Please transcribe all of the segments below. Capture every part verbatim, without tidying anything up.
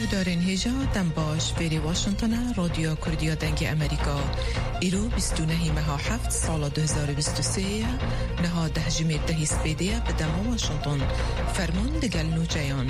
دارین هجا دم باش فری واشنطن رادیو کردیا دنگ امریکا ایرو بیست و نه ماه هفت سال دو هزار و بیست و سه نها ده جمعه ده سپیده به دم واشنطن فرمان دگل نوچیان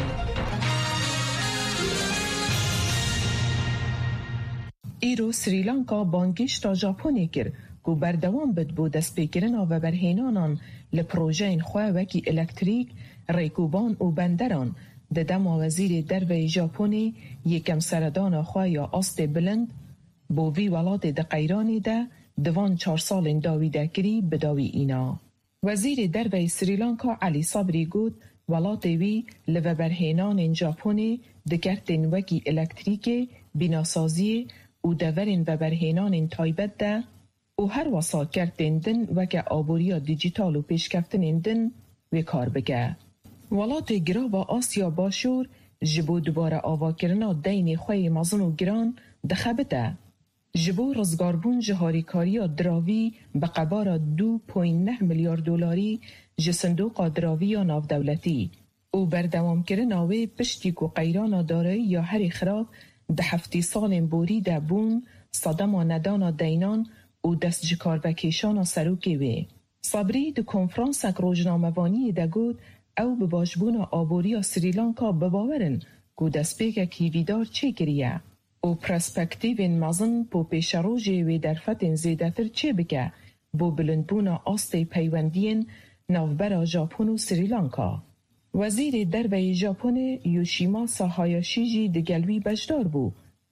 ایرو سریلانکا بانگیش تا ژاپنی کرد گو بردوام بد بو دست بگیرن و برهینانان لپروژین خواه وکی الکتریک ریکوبان و بندران ددم وزیر دربه ژاپنی یکم سردان خواه یا آست بلند بو وی ولات د قیرانی ده دوان چار سال داویده کری بداوی اینا. وزیر دربه سریلانکا علی صبری گود ولات وی لو برهینان ژاپنی دکرتن وکی الکتریک بیناسازی و دورین و برهینان تایبت ده و هر وسا کردن دن وکه آبوریا دیجیتال و پیشکفتن دن و کار بگه. ولات گرا و آسیا باشور جبو دوباره آوا کرنا دین خوی مزن و گران دخبته. جبو رزگاربون جهاری کاریا دراوی به قبار دو پوین نه میلیارد دلاری جسندوق دراوی یا ناف دولتی او بردوام کرنا و پشتی کو قیران دارایی یا هر خراب ده هفتی سال بوری ده بون صدم و ندان دینان و دست جکار بکیشان سروکی وی. صبری ده کنفرانس اک روزنامه‌وانی ده گود او به باشبون آبوری سریلانکا بباورن گو دست پیگه کیویدار چه کریه او پرسپکتیو مزن پو پیش روژه و درفتن زیده تر چه بگه بو بلندبون آست پیوندین نوبر ژاپن و سریلانکا. وزیر دربه ژاپن یوشیماسا هایاشیجی دگلوی بجدار بو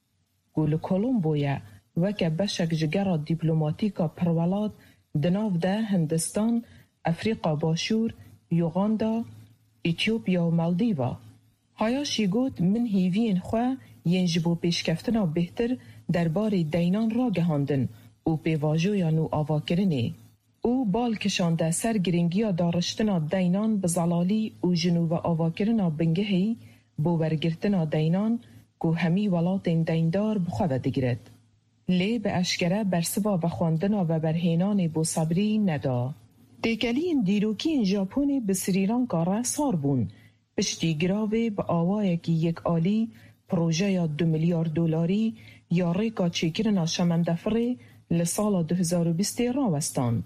گول کولومبویا وکه بشک جگر دیپلوماتیکا پرولاد دناو ده هندستان، افریقا باشور، یوغاندا، ایتیوپیا و مالدیوا. هایاشی گوت من هیوین خواه ینجبو پیشکفتنا بهتر دربار دینان را گهاندن و پیواجویا نو آوا کرنه. او بال کشانده سر گرینگیا دارشتنا دینان بزلالی و جنوب آوا کرنا بنگهی بو برگرتنا دینان گو همی ولاتین دیندار بخواه دگرد. لی به اشکره برسوا بخواندنا و برهینان بو صبری ندا. دیگلین دیروکین ژاپنی به سریلانکا را سار بون. پشتی گراوه به آوای که یک آلی پروژه یا دو میلیارد دلاری یا ریکا چیکرنا شمندفره لسال دو هزار و بیست را وستاند.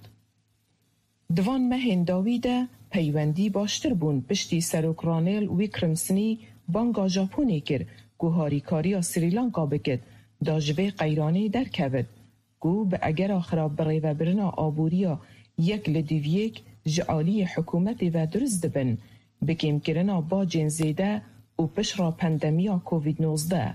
دوان مهین داویده پیوندی باشتر بون پشتی سروکرانل ویکرمسنی بانگا ژاپنی کر گو هاریکاریا سریلانکا بکد داجوه قیرانی در کود گو به اگر آخرا بری و برنا آبوریا یک لدیویک جعالی حکومت و درست دبن بکیم کرنا با جنزیده و پش را پندمیا کووید نوزده.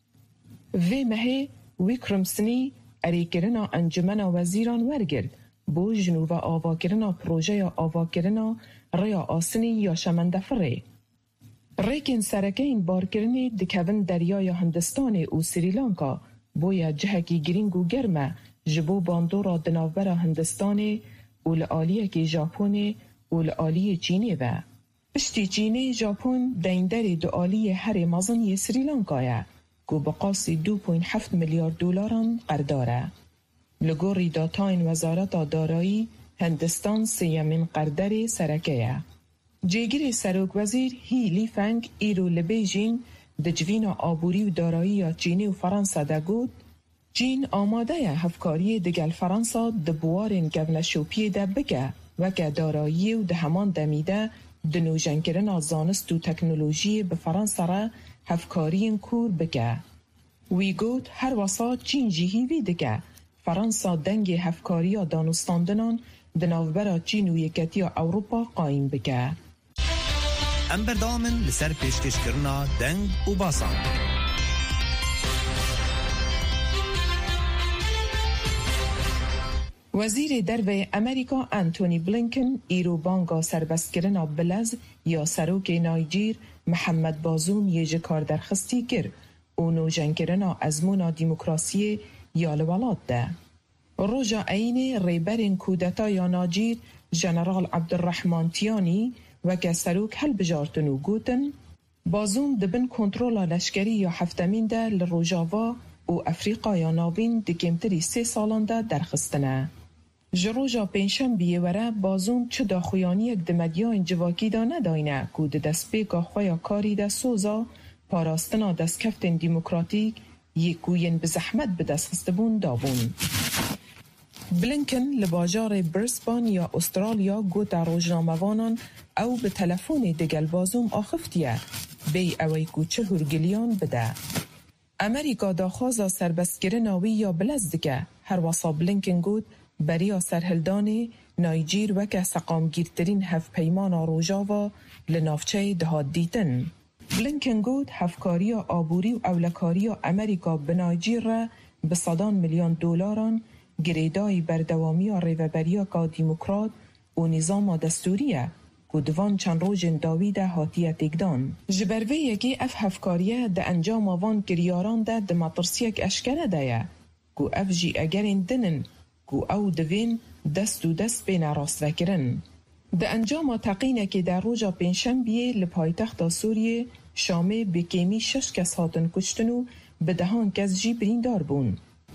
وی مهی ویکرمسنی اری کرنا انجمن وزیران ورگرد بو جنوب آوا کرنا پروژه آوا کرنا ریا آسنی یا شمندفره. ریکن سرکین بار کرنی دکون دریای هندستان و سریلانکا بویا جهکی گرینگو گرمه جبو باندورا دناوبر هندستان و لعالیه که ژاپن و لعالیه چینی و پشتی چینی ژاپن دیندر دعالی هر مزنی سریلانکایه گو بقاسی دو پوین هفت میلیارد دلاران قرداره. لگوری داتاین وزارت دارایی هندستان سیمین قردر سرکیه. جیگیر سروک وزیر هی لی فنگ ایرو لبیجین دجوین آبوری و دارایی چینی و فرانسا ده گود چین آماده هفکاری دگل فرانسا دبوارین گونشوپی ده بگه وکه دارایی و ده همان دمیده دنوژنگرن زانست و تکنولوژی به فرانسا را هفکارین کور بگه. وی گود هر واسا چین جیهی وی دگه فرانسا دنگ هفکاری دانستاندنان دناوبر چین و یکتی اوروپا قایم بگه. ام بردامن لسر پیشکش کرنا دنگ و باسان. وزیر دربه امریکا انتونی بلینکن ایرو بانگا سربست کرنا بلز یا سروک نایجیر محمد بازوم یه کار درخستی کر و نوجن کرنا ازمونا دیموکراسی یا لولاد ده. روژا این ریبرین کودتا یا ناجیر جنرال عبدالرحمن تیانی و که سروک هل بجارتنو گوتن بازوم دبن کنترولا لشکری یا هفتمین ده لروژاوا و افریقا یا ناوین دکمتری سه سالان ده درخستنه. جروجا پنجشنبه وره بازوم چه داخویانی یک دمدیا انجواکی دا نداینه که ده دست پیکا خویا کاری ده سوزا پاراستنا دستکفتن دیموکراتیک یکوین به زحمت به دست خستبون دابون. بلینکن لباجار برسبان یا استرالیا گوت روزنامه‌وانان او به تلفن دگل بازوم آخفتیه بی اوی کوچه هرگلیان بده. امریکا داخوازا سربستگیره ناوی یا بلزدکه هر واسا بلینکن گوت بریا سرهلدانی نایجیر وکه سقامگیرترین هف پیمان روژاوا لنافچه دهاد دیتن. بلینکن گوت هفکاری آبوری و اولکاری امریکا به نایجیر را به صدان میلیون دلاران گریدای بردوامی و ریوبریا کا دیموکرات و نظام دستوریه که دوان چند روز داوید حاتیه تگدان. جبروی یکی اف هفکاریه ده انجام وان گریاران ده ده مطرسیک اشکنه ده که اف جی اگرین دنن که او دوین دست و دست بین راست وکرن. ده انجام تقینه که در روژا پنجشنبه لپایتخت سوریه شامه بکیمی شش کس هاتن کشتنو به دهان کس جی بریندار بون.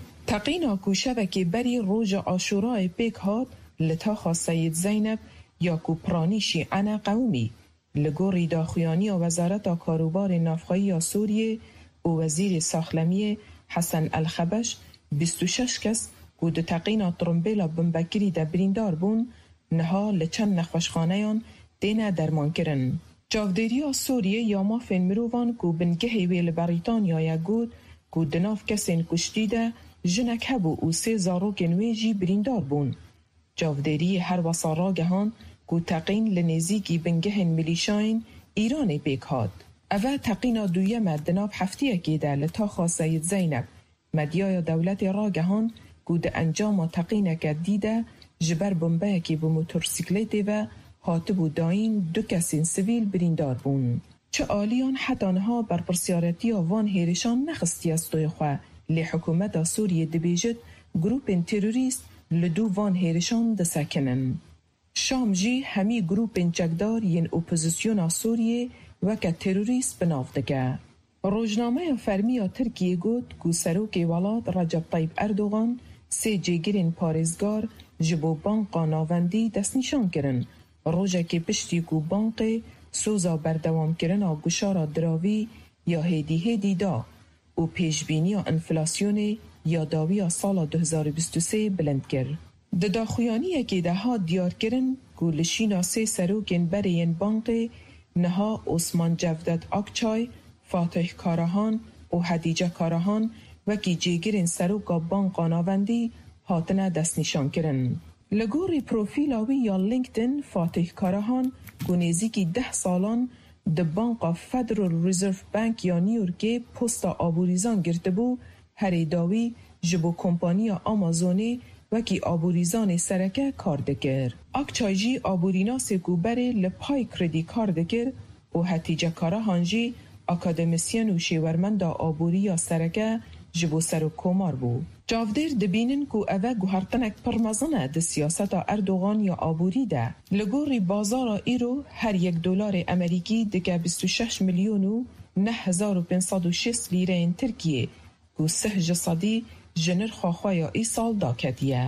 تقینا کو شبکه بری روژ عاشورای پیک هات لطاخا سید زینب یا کو پرانیشی انا قومی لگوری داخویانی و وزارت کاروبار نافخایی سوریه و وزیر ساخلمی حسن الخبش بیست و شش کس کو ده تقینا ترمبیلا بمبکری ده بریندار بون نها لچند نخوشخانهان دینه درمان کرن. جاودیریا سوریه یا ما فین مروان کو بنگهی ویل بریتانیا یا گود کو دناف کسین کشتی ده جنک هبو او سه زاروک نویجی بریندار بون. جاودیری هر وصا راگهان کو تقین لنزیکی بنگهن ملیشاین ایران بیک هاد. اوه تقینا دویه دناف هفتیه که ده لطاخا سید زینب مدیای دولت راگهان کو ده انجام تقینه که دیده جبر بمبه که به موتورسیکلت و حاطب و داین دو کسین سویل بریندار بون. چه آلیان حتی آنها بر پرسیارتی وان هیرشان نخستی از توی خواه لی حکومت سوریه دبیجت گروپ تروریست لدو وان هیرشان دسکنن. شام جی همی گروپ چکدار ین اپوزیسیون سوریه وکه تروریست بناف دگه. روزنامه فرمی ترکیه گود که سروک ولاد رجب طیب اردوغان سه جیگرین پارزگار جبو بانق ناوندی دست نشان کرن. روژه که پشتی کو بانق سوزا بردوام کرن آ گشارا دراوی یا هیدی هیدی دا و پیشبینی انفلاسیون یا داوی سال دو هزار و بیست و سه بلند کر. ده داخویانی که ده ها دیار کرن که لشینا سه سروکن برین بانق نها عثمان جودت آکچای، فاتح کارهان و حدیجه کارهان وکی جیگرین سروکا بانق ناوندی هاتنه دست نشان کرن. لگوری پروفیلاوی یا لینکدین فاتح کارهان گونیزی که ده سالان ده بانک فدرال ریزرو بانک یا نیورکی پستا آبوریزان گرده بو هری داوی جبو کمپانی آمازونی وکی آبوریزان سرکه کار دکر. اکچایجی آبورینا سکو بره لپای کردی کار دکر و حتیجه کارهان جی اکادمیسین و شیورمند آبوری یا سرکه جبو سر و کومار بو. جاودیر دبینن کو اوه گوهرتنک پرمزنه ده سیاست اردوغان یا آبوری ده. لگوری بازار ایرو هر یک دلار امریکی دکه بیست و شش میلیون و نه هزار و پانصد و شش لیره این ترکیه کو سه جسدی جنر خواخواه ای سال داکتیه.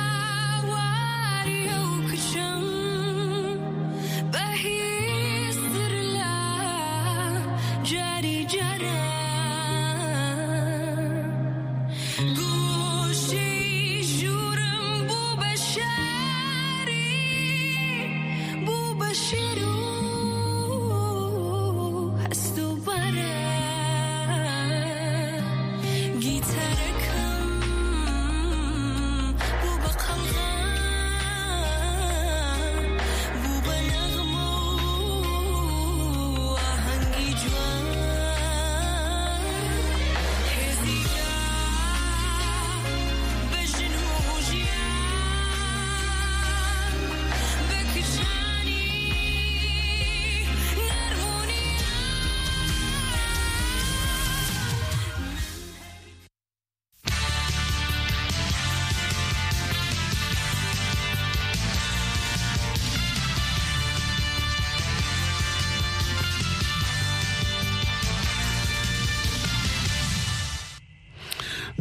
He's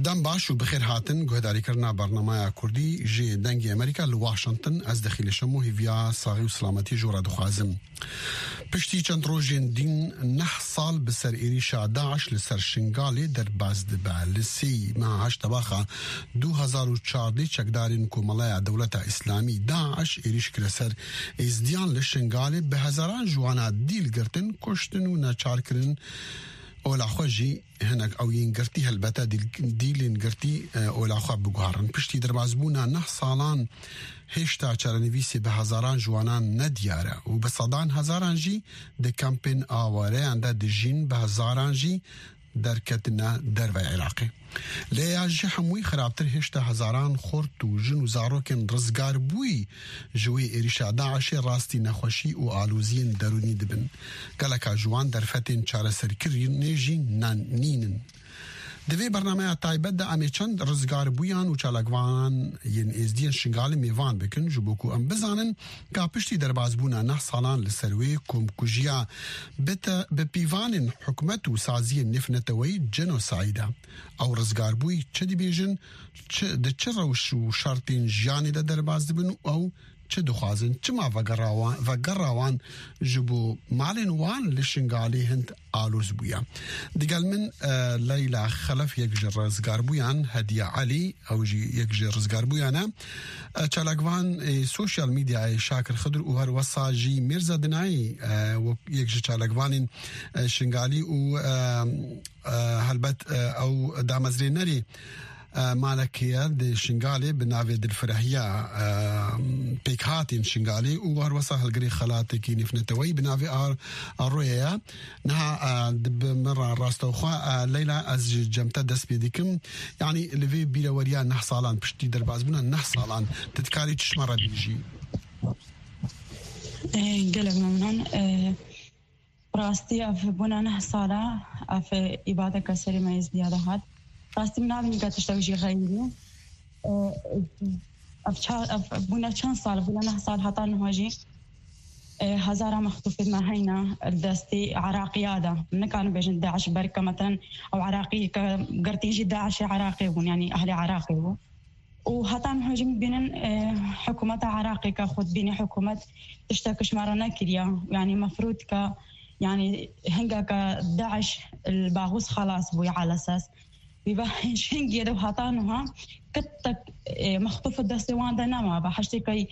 دم باش و بخیر هاتن گهداری کرنا برنامه کردی جی دنگی امریکا لواشنطن از دخیل شمو هیویا ساغی و سلامتی جورا دخوازم. پشتی چند روژین دین نه سال بسر ایریشا داعش لسر شنگالی در بازدبه لسی ما هشت باخا دو هزار و چارده چکدارین کومالای دولت اسلامی داعش ایریش کرسر ازدیان لشنگالی به هزاران جوانا دیل گرتن کشتن و ناچار کرن اولا خوجی هناك او ينقرتي هالبتا ديل ينقرتي اولا خو بگوهرن پشتی دربازبونا نه سالان هشتا چرنویسی به هزاران جوانان ندیاره و به صدان هزاران جی ده کمپین آواره انده ده جین به هزاران جی در کتنا در و عراقی لیا جی هموی خرابتر هشتا هزاران خورد و جن و زاروکن رزگار بوی جوی ایریشا داعش راستی نخوشی و آلوزین درونی دبن گلکا جوان در فتن چاره سرکری نیجی نان نینن دوی برنامه تایبت ده امی چند رزگار بویان و چالگوان ین ازدین شنگال میوان بکن جبوکو ام بزانن که پشتی در بازبونا نه سالان لسروی کم کجیا بتا بپیوان حکمت و سازی نفنتوی جنوسایده او رزگار بوی چه دی بیجن ده چه روش و شرطین جیانی ده در بازدبن او چه دخوازن چه ما وگراوان وگراوان جبو مالن وان لشنگالی هند آلوز بویا دیگل من لیلا خلف یک جر رزگار بویان هدیه علی او جی یک جر رزگار بویانا چالگوان سوشیال میدیا شاکر خضر و هر وصاجی مرزا دنایی و یک جر چالگوان شنگالی و هلبت او دامزری نری مالكية دي شنغالي بناوي دي الفرحية بيكهاتين شنغالي وهر وصاها القري خلاتي كي نفنتوي بناوي ار الرؤية نها دب مرة راستوخوا ليلى از جمتا دس بيديكم يعني اللي في بيلا وريان نحصالان بشتي دربازبونا نحصالان تتكالي تشمرة بيجي قلب ممنون راستي اف بونا نحصالا اف إبادة كسري ما يزديادة هاد راستي من عدم قاعد تشتغل شيء غيري أف بونا كم صار بونا صار حتى نواجه هزارة مخطوفة ما هينا الدستي عراقي هذا من كانوا بيجن داعش بركة مثلا أو عراقي كقرتيجي داعش عراقي بون يعني أهل عراقي بون وحتى نواجه بين حكومة عراقي كخد بين حكومة تشتكش مرنا كريا يعني مفروض ك يعني هنجا كداعش الباغوس خلاص بوي على أساس بيبقى شنج يدو هاتانوها كتك مخطوف الدستوان ده نما بحشتي كي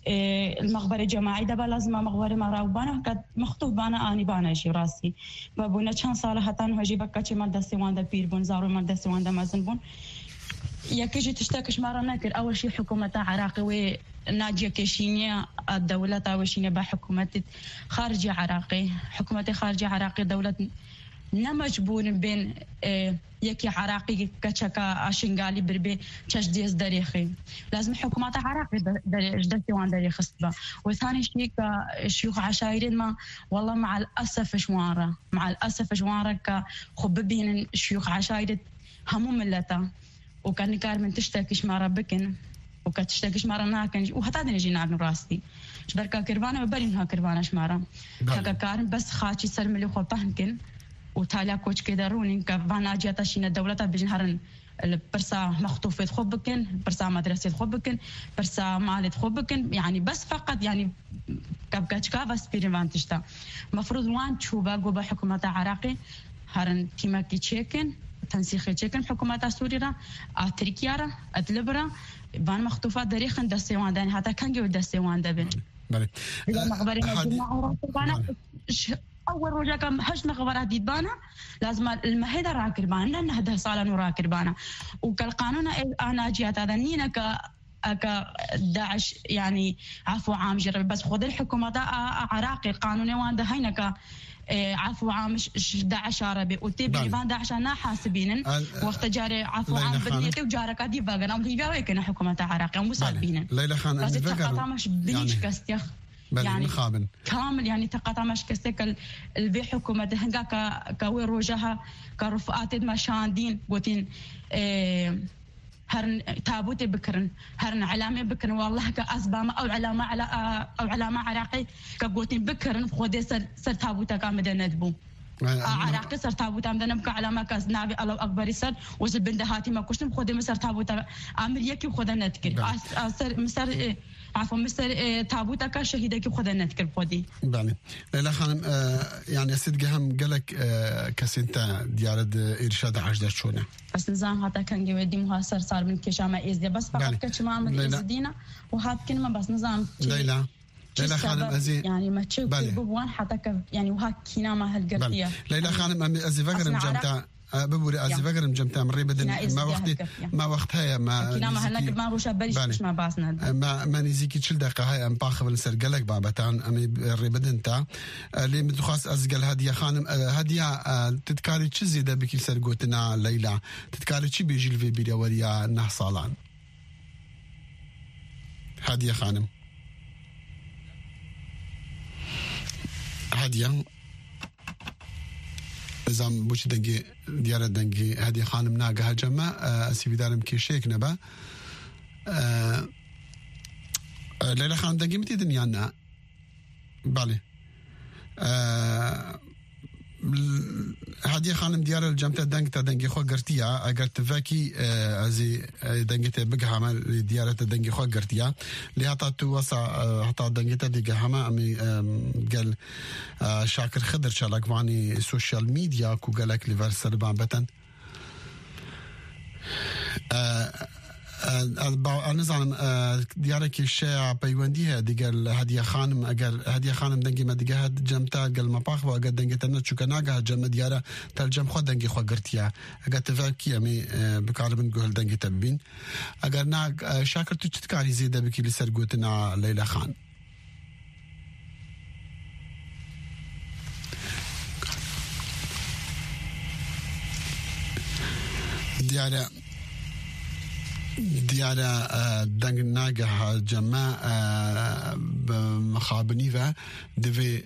المخبر الجماعي ده لازم مخبر مراوبانا كت مخطوف بانا اني بانا شي راسي بابونا كان صالح هاتانوها جيبا كاتشي مال دستوان ده بير بون زارو مال دستوان ده مازن بون يكيجي تشتكش مرة ناكر اول شي حكومة عراقي ناجية كيشينيا الدولة وشينيا بحكومة خارجي عراقي حكومة خارجي عراقي دولة نمجبون بين يكي عراقي كتشكا أشنغالي بربي تشديز داريخي لازم حكومات عراقي دستوان داريخ استبا وثاني شيء كشيوخ عشائرين ما والله مع الأسف شوارة مع الأسف شوارة كخببين شيوخ عشائر همو ملتا وكان كار من تشتكيش مرة بكن وكتشتكيش مرة ناكن وحتى نجي نعمل راستي شبركا كربانة وبرينها كربانة شمارة كاكا كارن بس خاتشي سرملي خو بهنكن وتالي كوتش كيدارونين كفانا جاتاشين الدولة بجنهرن برسا مخطوفة خبكن برسا مدرسة خبكن برسا مالة خبكن يعني بس فقط يعني كابكاتشكا بس بيرمان تشتا مفروض وان تشوبا قوبا حكومة عراقي هرن كيماكي تشيكن تنسيخي تشيكن حكومة سوريا تركيا ادلبرا بان مخطوفات داريخن دستيوان داني حتى كان جو دستيوان دبن بله إذا مخبرين الجماعة ورانا أول رجع كم حش مخبرات ديبانا لازم المهدة راكربانا لأن هذا صالة راكربانا وكالقانون أنا جيت هذا نينا ك ك داعش يعني عفو عام جرب بس خذ الحكومة عراقي قانوني وان هينا ك عفو عام داعش عربي وتبي بان داعش أنا حاسبين وقت جاري عفو عام بنيتي وجارك دي بقى أنا مديجا ويكنا حكومة عراقي ومسالبين ليلى خان بس تقطع مش بنيش كستيخ يعني خابن. كامل يعني تقطع مش كستك البي حكومة هنجا ك كوي روجها كرفقات مشاندين قوتين هرن تابوت بكرن هرن علامة بكرن والله كأسبام أو علامة على أو علامة عراقي كقوتين بكرن خودي سر سر تابوتها كامدة ندبو عراقي سر تابوت ام دنم كعلامه كاس نابي الله اكبر سر وزل بندهاتي ما كشتم خدي مسر تابوت عامل يكي خدنا نتكر سر مسر عفوا مستر تابوتك شهيدك بخذ نذكر بودي بله ليلى خانم يعني اسد هم قالك كسنتا ديارد ارشاد عجده شونه بس نظام هذا كان جودي محاصر صار من كشامه ازدي بس فقط كشما من ازدينا وهذا كلمه بس نظام ليلى ليلى خانم ازي يعني ما تشوف بوان حتى يعني وهاك كينا ما هالقريه ليلى خانم ازي فكر مجمتا ببوري ازي فكر مجمتا مري بدن ما وقت ما وقتها ما كينا ما هلك ما روش بلش ما باسنا ما ما نزيكي تشل دقه هاي ام باخ بالسرقلك بابتان امي ريبدن تا اللي متخاص ازقل هديه خانم هديه تتكاري تشزي ده بكي سرقوتنا ليلى تتكاري تشي بيجي الفي بيديا وريا نحصالان هديه خانم هديه نظام بوش دنجي ديار دنجي هدي خانم ناقة هجمة اسي بدارم كيشيك نبا ليلى خانم دنجي متي دنيانا بالي هدي خانم ديار الجمتة دنجتا دنجي خو قرتيا اگر تفاكي ازي دنجتا بقها عمل ديارة دنجي خو قرتيا اللي هطا توسع هطا دنجتا دي قهما امي قال شاكر خضر شالك واني سوشيال ميديا كو قالك ليفر سربان بتن أنا زعلم ديارك الشيء بيونديها ديقال هدية خانم أجر هدية خانم دنجي ما ديجاد جمتا قال ما باخ وأجر دنجي تنا شو كناجها جم ديارة ترجم خد دنجي خو قرتيا أجر تفكي أمي بكارب نقول دنجي تبين أجر ناق شاكر تشتكاري زيادة بكي لسرقوتنا ليلى خان ديارة ديارة دنگ ناقة جماعة مخابنيفة دفي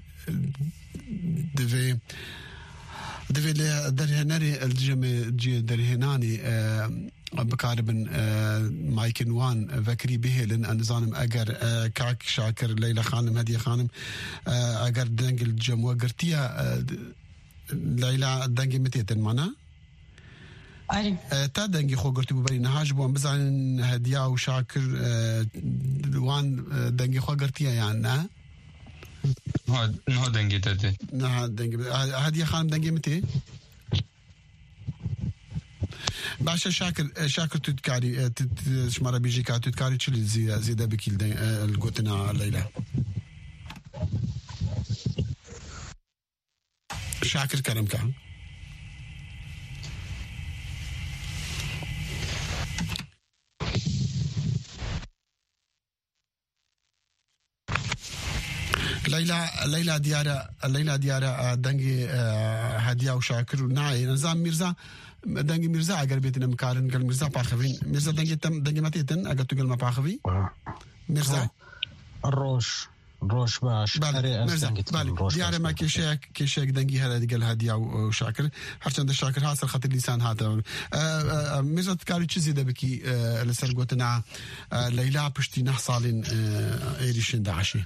دفي دفي درهناري الجمع جي درهناني بكاربن مايكن وان فكري به لن انظانم اگر كاك شاكر ليلى خانم هدية خانم اگر دنگ الجمع قرتيا ليلى دنگ متيتن معنا أري تا دنگی خو گرتی ببری نهاج بوم بزن هدیه و شاکر وان دنگی خو گرتی یان نه نه نه دنگی تده نه دنگی هدیه خانم دنگی متى باشا شاكر شاكر تذكاري شمره بيجي كا تذكاري تشلي زي زي ده بكيل القوتنا ليلى شاكر كرم كان ليلى ليلى ديارة ليلى ديارة دنجي هدية وشاكر ناعي نظام ميرزا دنجي ميرزا أجر بيتنا مكارن قال ميرزا باخفين ميرزا دنجي تم دنجي ما تيتن أجر تقول ما باخفي ميرزا الروش روش باش بالي ميرزا بالي ديارة ما كيشاك كيشاك دنجي هذا قال هدية وشاكر حرشان الشاكر هاسر خاطر لسان هذا ميرزا تكاري تشزي ده بكي لسرقوتنا ليلى بشتي نحصالين إيريشين داعشي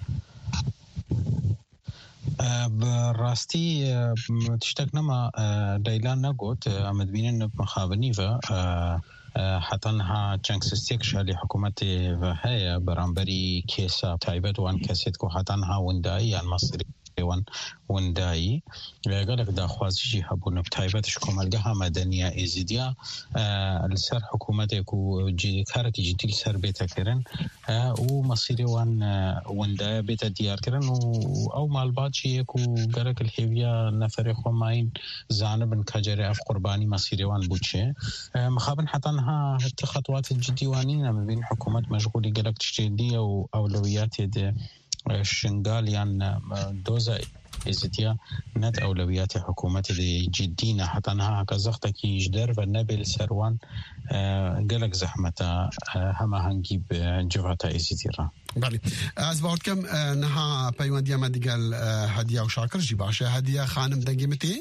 براستي تشتكنا ما دايلان نقول عمد بينن مخابني ف حتى انها جنكسستيك شالي حكومتي فهي برامبري كيسا تايبت وان كاسيتكو حتى انها ونداي المصري وان ونداي قالك دا خوازجي حبون بتايبتش كومالجها مدنية إزديا السر حكومتكو جي كارتي جديل سر بيتا كرن ومصيري وان ونداي بيتا ديار كرن أو مالباتشي يكو قالك الحيوية نفري خماين زانبن كجري أف قرباني مصيري وان بوتشي مخابن حتى انها خطوات الجديوانين ما بين حكومة مشغولي قالك تشتيدية وأولويات يدي الشنغال يعني دوزة إزديا نت أولويات حكومة دي جدينا حتى أنها كزختك يجدر والنبيل سروان قالك زحمة هما هنجيب جوهتا إزديرا بالي أزبعت كم نها بيوانديا ما دي قال هدية وشاكر جيباشا هدية خانم دنجي متي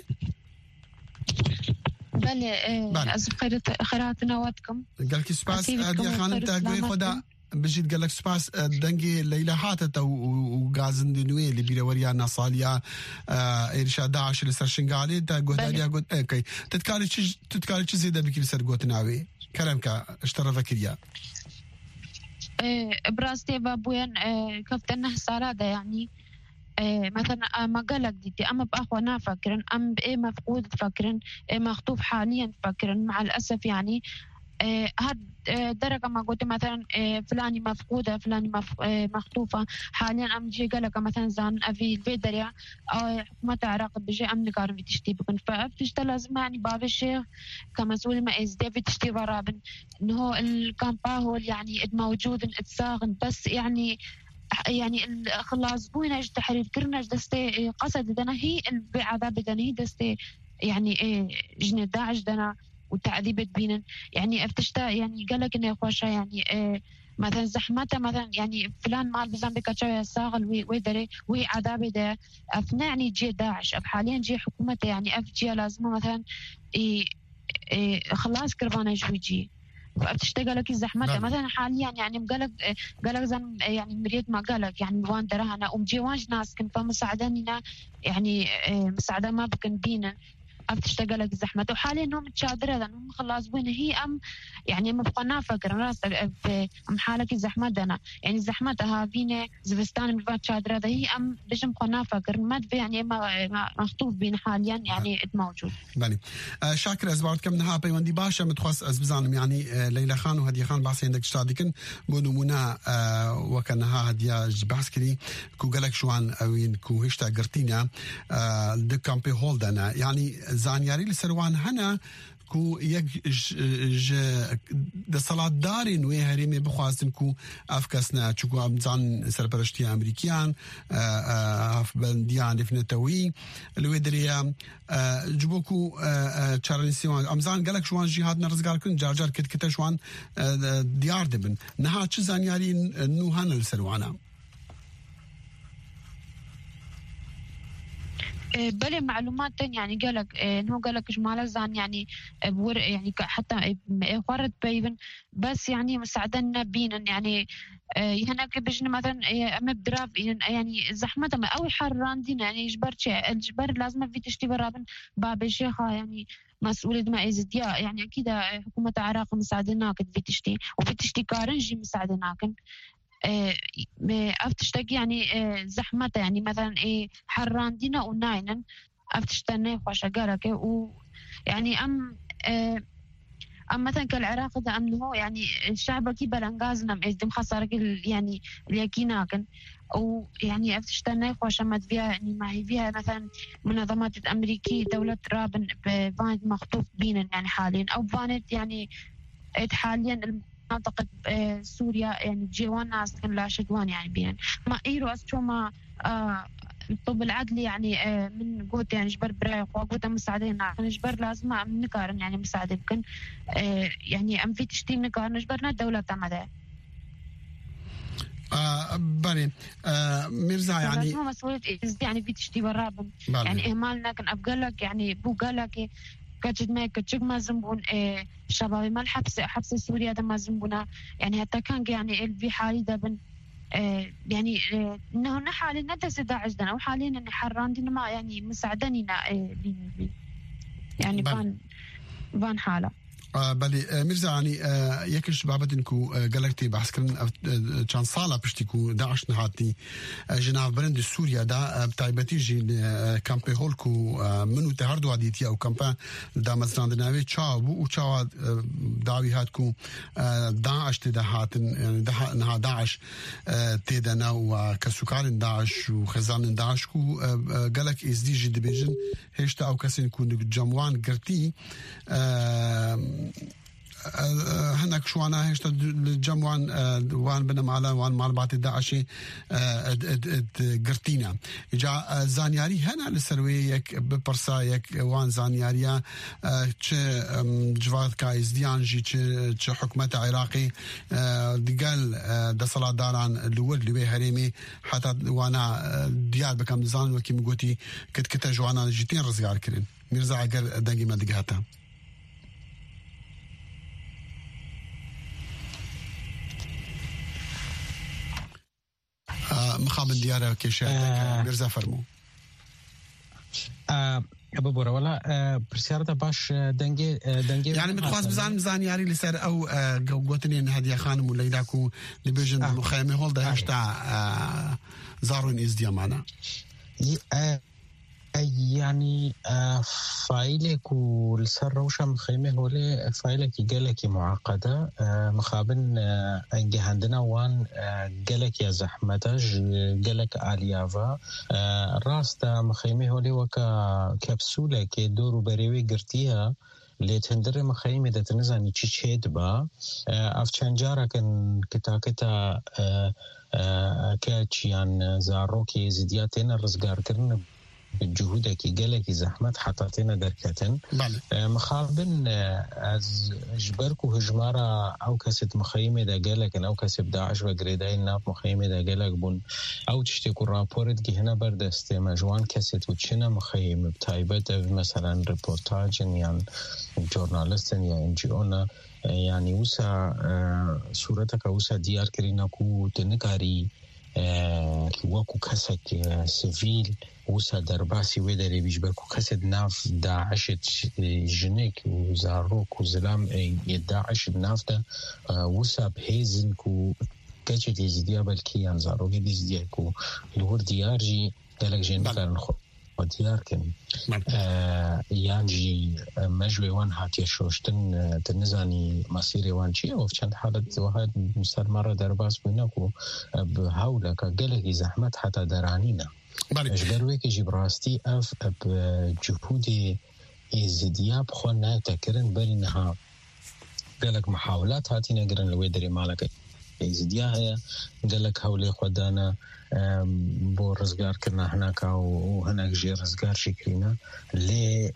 بله از خیرات خیراتنا واتكم قالك سباس هدية خانم تاقوي خدا بجد قال لك سباس دنجي ليلى حاتت وغازن دنوي اللي بيروريا نصاليا إرشاد داعش اللي سرشنقالي تا قد عليها قد أوكي تتكالي تتكالي شيء زيادة بكل سر قوت ناوي كلامك اشترى فكريا براستي بابوين كفتنا سارادة يعني مثلا ما قالك ديتي أما بأخوانا فكرن أم بإيه مفقود فكرن إيه مخطوف حاليا فكرن مع الأسف يعني هاد درجة ما قلت مثلا فلاني مفقودة فلاني مخطوفة حاليا أم جي قالك مثلا زان أفي الفيدريا أو حكومة العراق بجي أم نقارن في تشتي بكن فأفتشت لازم يعني باب الشيخ كمسؤول ما إزدي في تشتي برابن إنه الكامبا هو يعني موجود اتساغن بس يعني يعني خلاص بوينا اج تحرير كرناج دستي قصد دنا هي بعذاب دنا هي دستي يعني جن داعش دنا وتعذيبت بينا يعني افتشتا يعني قالك انه خوشا يعني مثلا زحمته مثلا يعني فلان مال بزنبك شويه ساغل ويدري وي عذاب ده افنعني جي داعش حاليا جي حكومته يعني اف جي لازم مثلا خلاص كربانه جوجي فبتشتغل لك الزحمة مثلا حاليا يعني مقالك قالك زن يعني مريد ما قالك يعني وان درهنا ومجي واج ناس كن فمساعداننا يعني مساعدة ما بكن بينا بتشتغل لك الزحمة وحاليا انهم تشادر هذا انهم خلاص وين هي ام يعني ما بقنا فكر راس ام حالك الزحمة دنا يعني الزحمة ها فينا زبستان مفات تشادر هذا هي ام بجم قنا فكر ما يعني ما مخطوف بين حاليا يعني موجود. بني آه شاكر ازبارت كم نها بيوندي باشا متخصص ازبزانم يعني آه ليلى خان وهديه خان بعسين عندك شادكن بونمونا آه وكانها هديه بحث كلي كو قالك شوان اوين كو هشتا قرتينا آه دكامبي هولدنا يعني زانياري لسروان هنا كو يك ج د صلاة دارين وی هریمه بخواستم کو افکسنا چکو امزان سرپرشتی امریکیان اف بندیان فنتوی الویدریا جبوکو چارنسیوان امزان گلک شوان جهاد نرزگار کن جار جار کت کت شوان دیار دبن نها چه زانیاری نو هن لسروانا بلي معلومات يعني قالك انه قالك جمال زان يعني بور يعني حتى فرد بيبن بس يعني مساعدنا بينا يعني هناك بجن مثلا مبدراف يعني زحمه ما او حران دين يعني جبر الجبر لازم في تشتي برابن باب الشيخ يعني مسؤولية ما ازديا يعني اكيد حكومه العراق مساعدناك في تشتي وفي تشتي كارنجي مساعدناك افتشتك يعني زحمته يعني مثلا ايه حران دينا وناينن افتشتني خوش قالك ويعني ام ام مثلا كالعراق ده امنه يعني الشعب كي بلنغازنا ازدم خسارك يعني اليكيناكن ويعني افتشتني خوش مد فيها يعني ما هي فيها مثلا منظمات الامريكيه دوله رابن بفاند مخطوف بينا يعني حاليا او فاند يعني حاليا منطقة سوريا يعني جيوان ناس كان لا شدوان يعني بين ما إيرو أسشو ما الطب العدلي يعني من قوت يعني جبر برايق وقوت مساعدين نجبر لازم أم نقارن يعني مساعدة بكن يعني أم في تشتيم نقارن نجبرنا الدولة تمدا آه بني آه ميرزا يعني لازم مسؤولية يعني في تشتي برابن يعني إهمالنا كان أبقلك يعني بو قالك كجد ما كجد ما زنبون إيه شبابي ما الحبس حبس سوريا ده ما زنبونا يعني حتى كان يعني في حالي ده بن إيه يعني إيه إنه نحالي ندرس داعش دنا وحاليا إن حران دنا ما يعني مساعدنينا إيه بين بين يعني بان بان حالة آه بلي ميرزا يعني آه يكش بابدنكو آه قالكتي بحث كرن كان صالة بشتكو داعش نهاتي آه جناح برند سوريا دا آه بتايبتي جي آه كامبي هولكو آه منو تهردو عديتي او كامبا دا مزران دناوي تشاو و تشاو آه داوي هاتكو آه داعش تدا هاتن يعني دا نها داعش آه تدنا وكسكان داعش وخزان داعش كو آه قالك ازدي جي دبيجن هشتا او كسين كو جموان قرتي آه هناك شو أنا هشت الجموان وان بنا معلا وان مع بعض داعشي قرتينا جا زانياري هنا للسروي يك ببرسا يك وان زانياريا تش جواد كايز ديانجي تش حكومة عراقي دقال دا صلاة داران الأول اللي هريمي حتى وانا ديال بكم زان وكي مقوتي كت كتا جوانا جيتين رزقار كرين ميرزا عقر دنجي ما دقاتا مخابن ديارة كيشا مرزا فرمو ابو بورا ولا برسيارة باش دنجي دنجي يعني متخاص بزان بزان ياري لسر او قوتني هدية خانم ولا يداكو لبيجن المخيمة هول ده هشتا زارون ازديا معنا يعني فايلك والسر روشة مخيمة هولي فايلك قالك معقدة مخابن انجي عندنا وان قالك يا زحمتاج قالك آليافا راستا مخيمة هولي وكا كبسولة كي دورو بريوي قرتيها اللي تندر مخيمة دا تنزاني چي چيد با اف چنجارا كن كتا كتا كاتشيان زاروكي زدياتين الرزقار كرن جهودك جلك زحمت حطاتنا دركتن مخابن از جبركو هجمارة او كسد مخيمة دا جلك او كسب داعش وقريدين ناب مخيمة دا جلك بون او تشتكو رابورت جي هنا بردست مجوان كسد وچنا مخيمة بتايبت مثلا ريبورتاج يعني جورنالستن يا انجيونا يعني وسا صورتك وسا ديار كريناكو تنكاري وكو كسك سيفيل وسا درباسي ويدري بيجبركو كسد ناف داعش جنيك وزاروك وزلام يداعش النافتا وسا بهيزن كو كاجد يزديا بالكي يعني زاروك يزديا كو الهور ديارجي قالك جنكار نخو وديار كن يانجي مجوي وان هاتي شوشتن تنزاني مصيري وان شي او في چند حالت واحد مستر مرة درباس بيناكو بهولك قالك زحمت حتى درانينا اجبروك يجيب راستي اف بجهود ازديا بخونا تكرن برينها قالك محاولات هاتي نقرن الويدري مالك ازديا هي قالك هولي خدانا بو رزقار كنا هناك وهناك جي رزقار شكرينا لي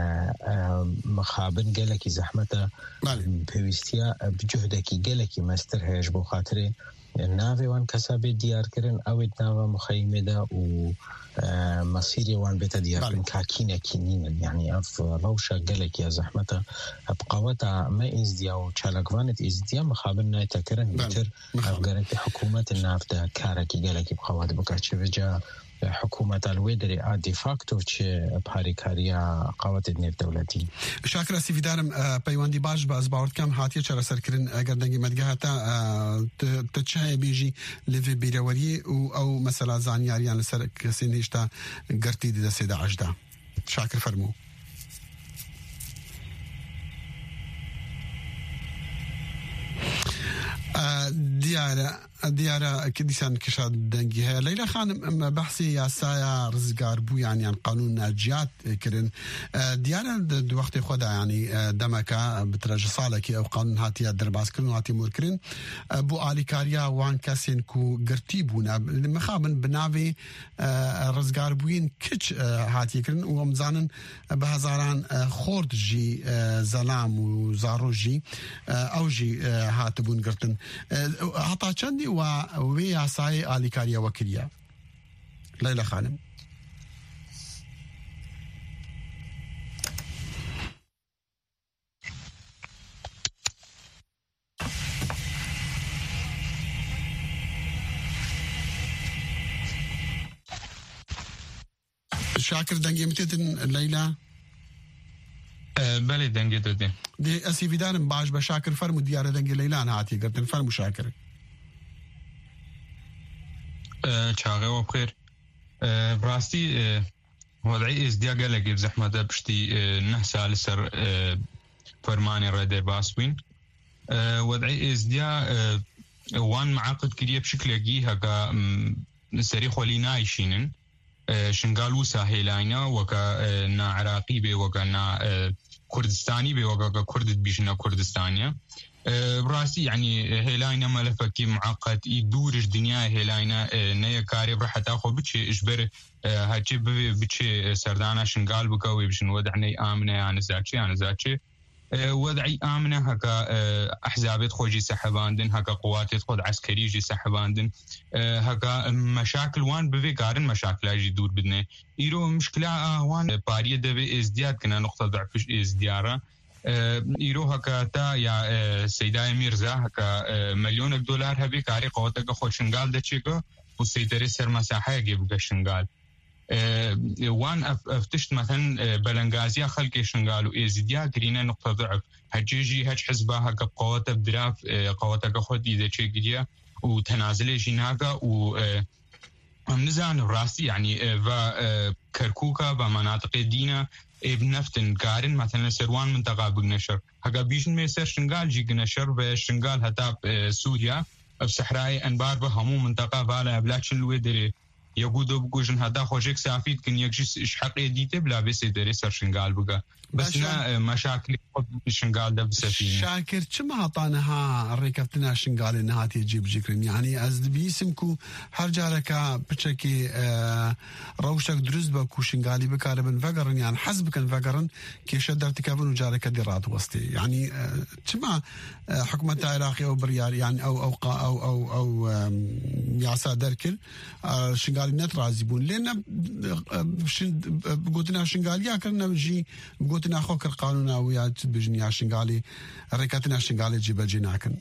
مخابن قالك زحمته بويستيا بجهدك قالك ماستر هيش بو خاطري النافي وان كسابي ديار كرن او نافا مخيمة دا و مصيري وان بيتا ديار كرن كاكينا كينين يعني اف روشا قالك يا زحمته بقوتا ما ازديا و چالقوانت ازديا مخابن نايتا كرن بيتر افقارك حكومة الناف دا كاركي قالك بقوات بكاتش بجا حكومة الويدري عادي فاكتو چه بحريكاريا قوات النيف دولتي شاكرا سيفي دارم بيواندي باش باز باورد كام هاتيا چرا سركرن اگر دنگي مدگه هتا تچه بيجي لفي بيروري او مثلا زانياريان لسر كسين هشتا قرتي دي سيدا عجدا شاكر فرمو ديارة ديارة كديسان كشاد دنجيها ليلى خان بحثي يا سايا رزقار بو يعني عن قانون ناجيات كرن ديارة دو وقت خدا يعني دمكا بترج صالكي او قانون هاتي درباس كرن هاتي مور كرن بو آلي كاريا وان كاسين كو قرتيبونا مخابن بناوي رزقار بوين كتش هاتي كرن ومزانن بهزاران خورد جي زلام وزارو جي او جي هاتبون قرتن هتا چندی و وی اسای آلیکاریا وکریا لیلا خانم شاكر دنگی متدن لیلا بله دنگی دادیم دی اسی ویدارم باش به شاکر فرمو دیاره دنگی لیلان هاتی گردن فرمو شاکر چاقه و بخیر براستی وضعی ازدیا قلقی بزحمته بشتی نه سال سر فرمانی را در باسوین وضعی ازدیا وان معاقد كريه بشكل جي هكا سري خولينا يشينن شنقالو ساهيلاينا وكا نا عراقي بي وكا نا كردستاني بي وكا كرد بيشنا كردستانيا براسي يعني هيلاينا ملفكي معقد يدورش دنيا هيلاينا نيا كاري برحة تاخو بتشي اجبر هاتشي بتشي سردانا شنقال بكوي بشن ودعني آمنة يعني زاكشي يعني زاكشي وضعي آمنة هكا أحزابات خوجي سحباندن هكا قوات خود عسكري جي سحباندن هكا مشاكل وان بفي كارن مشاكل جي دور بدنا إيرو مشكلة وان بارية دبي ازدياد كنا نقطة ضعفش ازديارة إيرو هكا تا يا سيداي ميرزا هكا مليون دولار هبي كاري قواتك خود شنقال دا چيكو والسيدري سر مساحة يبقى شنغال وان افتشت مثلا بلنغازيا خلق شنغال وإزديا قرينا نقطة ضعف هجيجي هج حزبها قوات بدراف قوات خود إذا شيء قديا وتنازل جيناغا و نزان راسي يعني و كركوكا ومناطق دينا بنفتن قارن مثلا سروان منطقة بنشر هقا بيشن ميسر شنغال جي نشر وشنغال هتاب سوريا بصحراء أنبار بهمو منطقة بالا بلاكشن الويدري يقودوا بقوجن هذا خوشك سافيد كن يكشيس إيش حقيقي ديته بلا بس يدري سر شنغال بقى بس نا مشاكل شنغال ده بسفينة شاكر كم هطانها ركبتنا شنغال إنها تجيب ذكرين يعني أزد بيسمكو هرجالك بتشكي آه روشك درز بكو شنغالي بكاربن فقرن يعني حسب كان فقرن كي شدر تكافن وجارك درات وسطي يعني آه كم آه حكومة العراق أو بريال يعني أو أو أو أو, أو يعسى دركل آه شنغالي نترازيبون لأن بقولنا شنغاليا كنا بجي بقولنا خوك القانون ويا بجني شنغالي ركعتنا شنغالي جيب جناكن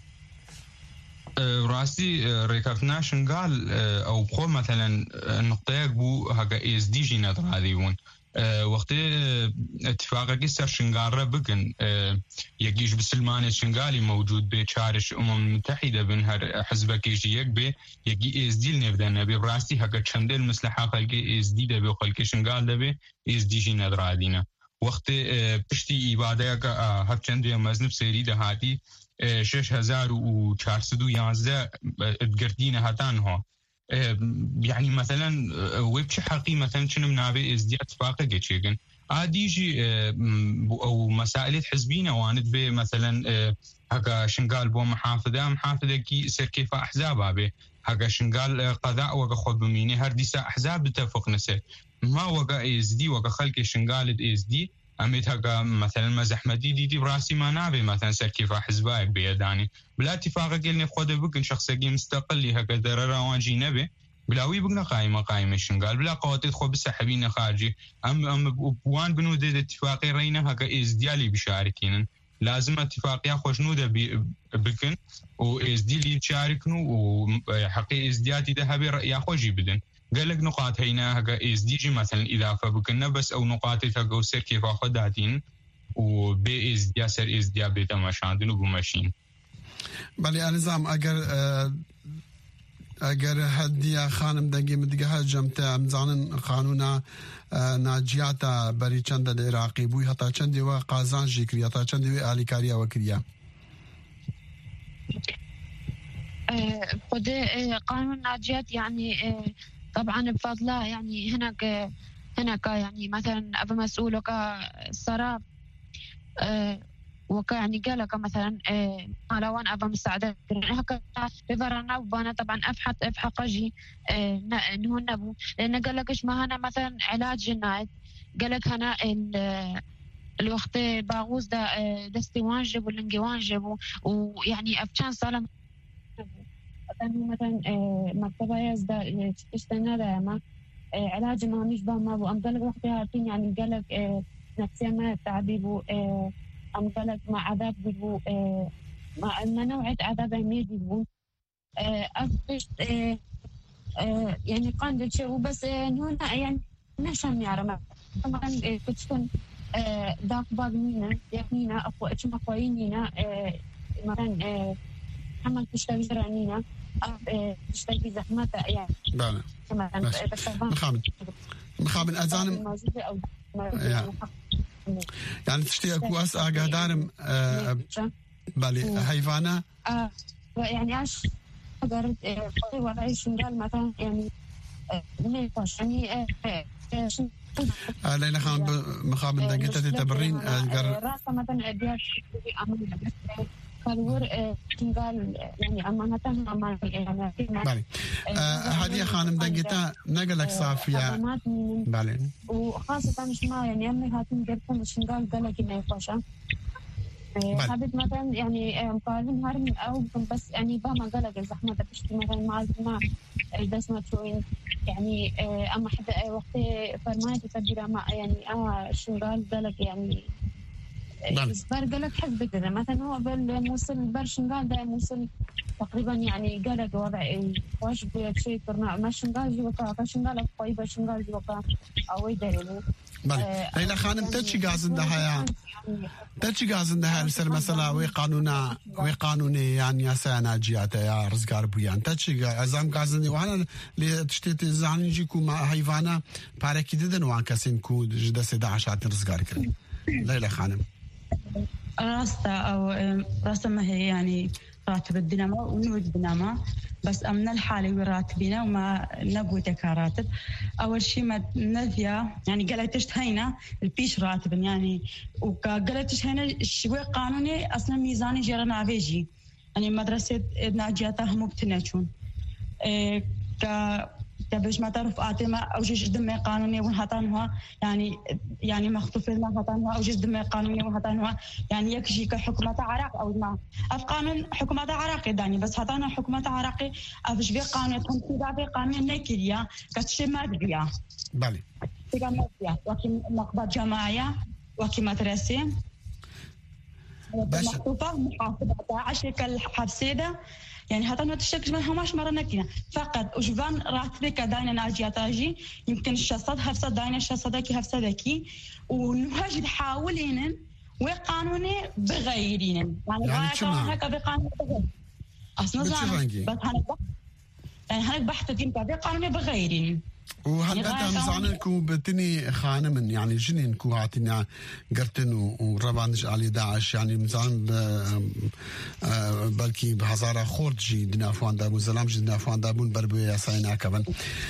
راسي ركعتنا شنغال أو بخو مثلا النقطة بو هكا إس دي جي نترازيبون وقت اتفاق قصر شنغال بقن يجيش بسلمان الشنغالي موجود بشارش أمم المتحدة بنهر حزب كيجي يكبي يجي إس دي النبدأ بي براسي هكا تشندل مسلحة خلقي إس دي دبي وخلقي شنغال دبي إس دي جي ندرادينا وقت بشتي إبادة هفچند مزنب سيري دهاتي شش هزار و چهارصد و یازده اتقردين هاتان هو يعني مثلا ويبش حقي مثلا شنو منابع ازدياد اتفاقه جيشيغن عادي يجي او مسائل حزبين واند به مثلا هكا شنغال بو محافظه محافظه كي سر كيف احزابها به هكا شنغال قضاء وقا خود بميني هر ديسا احزاب اتفق نسه ما وقا ازدي وقا خلق شنغال ازدي أميت هكا مثلا مزحمتي دي دي براسي ما نابي مثلا سر كيف حزباك بيداني بلا اتفاق قلني بخود بقن شخصي مستقل هكا درر واجي نبي بلاوي بقنا قائمة قائمة شنغال بلا قواتي خو بسحبين خارجي أم أم بوان بنود اتفاقي رينا هكا إز ديالي بشاركين لازم اتفاقيا خوشنودة بكن و إز ديالي بشاركنو وحقي إز دياتي ده هبي رأيا خوشي بدن قال لك نقاط هنا هكا إز دي جي مثلا إضافة بكنا بس أو نقاط هكا وسير كيف أخذ داتين وبي إز ديا سر إز ديا بيتا مشاندن وبمشين بلي النظام أجر أجر هدية خانم دنجي مدقها جمتا مزانن قانونا ناجياتا بري چند العراقي بوي هتا چند و قازان جيكري هتا چند و آليكاريا وكريا خد قانون الناجيات يعني طبعا بفضله يعني هناك هناك يعني مثلا أبا مسؤول وكا الصراف وكا يعني قالك مثلا مالوان أبا مساعدة هكا بفرنا وبانا طبعا أفحط أفحق جي نهو النبو لأن قالك إيش ما هنا مثلا علاج جنائي قالك هنا الوقت باغوز دا دستيوان جبو لنجوان جبو ويعني أفشان صالة مثلا مكتبة يزدا تشتنا دائما علاج ما مش بما بو أمثلك وقتها تين يعني قالك نفسيا ما التعذيب أمثلك مع عذاب بو مع نوعية عذاب ميزي بو أفشت يعني قاندل شيء بس هنا يعني نشان يعرف مثلا كتشتن داك باغنينا يحنينا أخو أجمع قوينينا مثلا محمد تشتغل زرعنينا أو تشتغل زحمة يعني بله مخابن مخابن أذان يعني تشتي أكو أسعى قادارم بله هيفانا يعني أش قدرت ولا أي شنقال مثلا يعني ما يقاش يعني ليلى خان مخابن دقيقة تتبرين راسا مثلا أديات أمانة فالور شنقال يعني أمانة أمانة يعني هذه خانم دقيقة نقلك صافية بالين وخاصة مش ما يعني أمي هاتين جرتن شنقال قالك إنه يقاشا حبيت مثلا يعني مقارن هارم أو بس يعني بما قالك الزحمة بتشتي مثلا مع ما دسمة شوين يعني أما حدا وقت فرماية تقدر ما يعني آه شنقال قالك يعني إصدار قالك حزب كذا مثلا هو بالموصل برشنقال ده موصل تقريبا يعني قالك وضع واش بشيء كرنا ما شنغالي وكا شنغال قايبه شنغالي وكا او يدري بله ليلى خانم تشي غازن دها تشي غازن دها سر مثلا وي قانونا وي قانوني يعني يا سناجيات يا رزقار بويان تشي عزام غازن وانا اللي تشتي زاني جيكو مع حيوانه باركي ددن وان كاسين كو جدا سدا عشات رزقار كري ليلى خانم راستا او راستا ما هي يعني راتب الدينامو ونود الدينامو بس أمن الحالي وراتبينا وما نبغي تكاراتب أول شيء ما نفيا يعني قلتش هينا البيش راتب يعني وقلتش هينا شوي قانوني أصلا ميزاني جرنا عفيجي يعني مدرسة ناجياتها هم بتناجون إيه ك تبش ما تعرف آتما أو جيش دم قانوني وهاتانها يعني يعني مخطوف لنا هاتانها أو جيش دم قانوني وهاتانها يعني يكشي كحكومة عراق أو ما أفقانون حكومة عراقي داني بس هاتانها حكومة عراقي أفش بي قانون تنسيق بي قانون نكريا كتشي مادريا بالي تيجا مادريا وكي مقبض جماعية وكي مدرسة مخطوفة محافظة داعش كالحبسيدة يعني هذا ما تشكش ما هماش مرة نكينا فقط وجبان راتبك داينا ناجياتاجي يمكن الشصد هفصد داينا الشصدكي هفصدكي ونهاجد حاولين وقانوني بغيرين يعني يعني هكا بقانون بغير أصلا زانا بس هنك يعني هنك بحث دين بقانوني بغيرين وهل أنت مزعنكو بتني خانمن يعني جنينكو هاتنا قرتن وربانش علي داعش يعني مزعن بلكي بهزارة خورد جي دنافوان دابون زلام جي دنافوان دابون بربوية ساينا كبن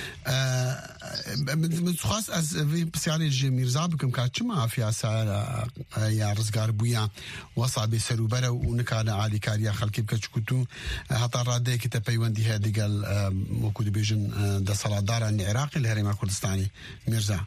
من خاص از في بسياري جي ميرزا بكم كاتشما في اسا يا رزقار بويا وصابي سروبرا ونكانا عالي كاريا خلكي بكتشكوتو هتا رادي كتا بيوندي هادي قال موكود بيجن دا صلاة دارا العراق الهرم الكردستاني ميرزا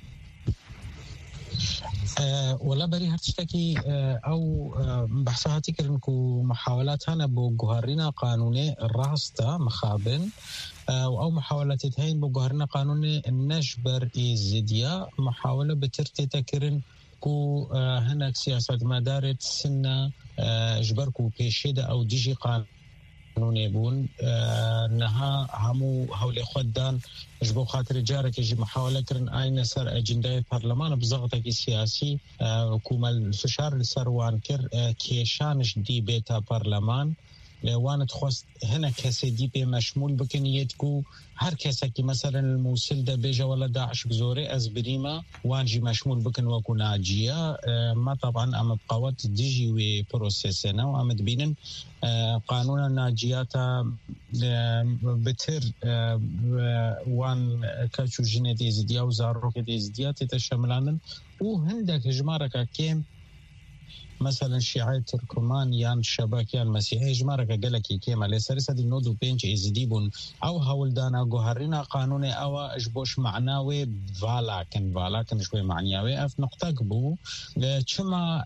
أه ولا بري هرتشتكي أه او أه بحثاتي كرنكو محاولات هنا بوغهرنا قانوني الراستا مخابن أه او محاولات هين بوغهرنا قانوني النجبر إيزيديا محاولة بترتي تكرن كو أه هناك سياسات مدارة سنة أه جبركو بيشيدة او ديجي قانون قانوني بون آه نها همو هولي خدان جبو خاطر جارك يجي محاولة كرن آينا سر أجنداء البرلمان بزغطك سياسي آه كوما الفشار لسر وان كر آه كيشانش دي بيتا برلمان وانا تخوست هنا كسي دي بي مشمول بكن يدكو هر كسا كي مثلا الموصل دا بيجا ولا داعش بزوري از بريما وانجي مشمول بكن وكو ناجية آه ما طبعا اما بقوات ديجي وي بروسيسنا وامد بينن آه قانون الناجيات آه بتر آه وان كاتشو جيني دي زديا وزاروك دي زديا تتشملانن وهندك جمارك كيم مثلا شيعي تركمان يان شباك يان مسيحي جمارك قالك كيما لسرسة دي نودو بينج إزديبون أو هولدانا قهرنا قانوني أو أجبوش معناوي فالاكن فالاكن شوي معناوي أف نقطة قبو كما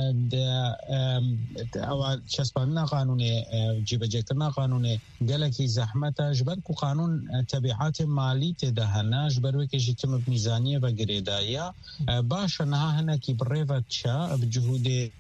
أو شسبنا قانوني جيب جيكنا قانوني قالك زحمة جبركو قانون تبعات مالي تدهنا جبروك جيتم بميزانية بقريدايا باش أنها هنا كي بريفة تشا بجهود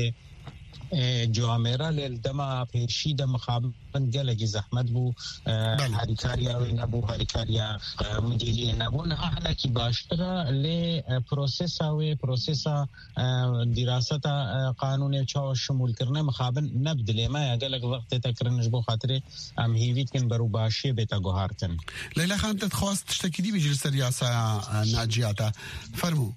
جواميرا للدما بيشيدا مخابن قلقي زحمت بو هاريكاريا ونبو هاريكاريا مديرية نبو نحن كي باشترا لبروسيسا وبروسيسا دراسة قانوني تشاو شمول كرنا مخابن نبدل ما يقلق وقت تكرنش بو خاطري ام هيفيت كن برو باشي بيتا قهارتن ليلى خانم تتخواست تشتكي دي بجلس الرئاسة ناجياتا فرمو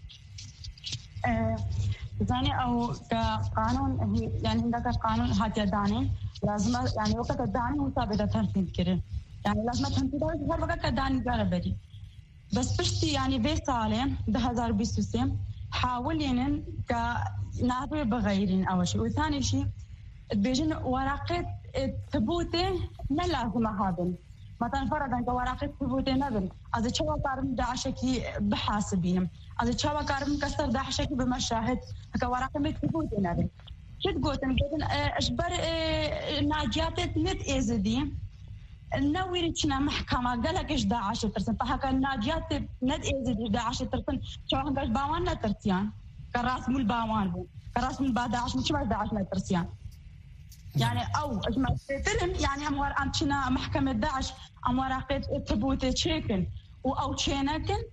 زاني أو كقانون هي يعني عندك قانون هاتي داني لازم يعني وقت الداني مثابرة تنفيذ كره يعني لازم تنفيذه هر وقت الداني جرب بدي بس بشتي يعني بسالم ده هزار بيسوسم حاولين كنابر بغيرين أول شيء وثاني شيء بيجن ورقة ثبوته ما لازم هذا مثلا فرضاً كورقة ثبوته نبل از چوا کارم داعشکی بحاسبینم از چوا کارم کسر داعشکی بمشاهد كورقة ثبوته نبل شد قوتن قوتن اجبر ناجيات نت ازدي نوير تشنا محكمة قالك ايش داعش ترسن فهكا ناجيات نت ازدي داعش ترسن شو هنقاش باوان نترسيان كراس مول باوان بو كراس مول با داعش مش داعش نترسيان يعني أو إجماع فيلم يعني أمور أمشينا محكمة داعش أمور عقد تبوت تشيكن أو تشينكن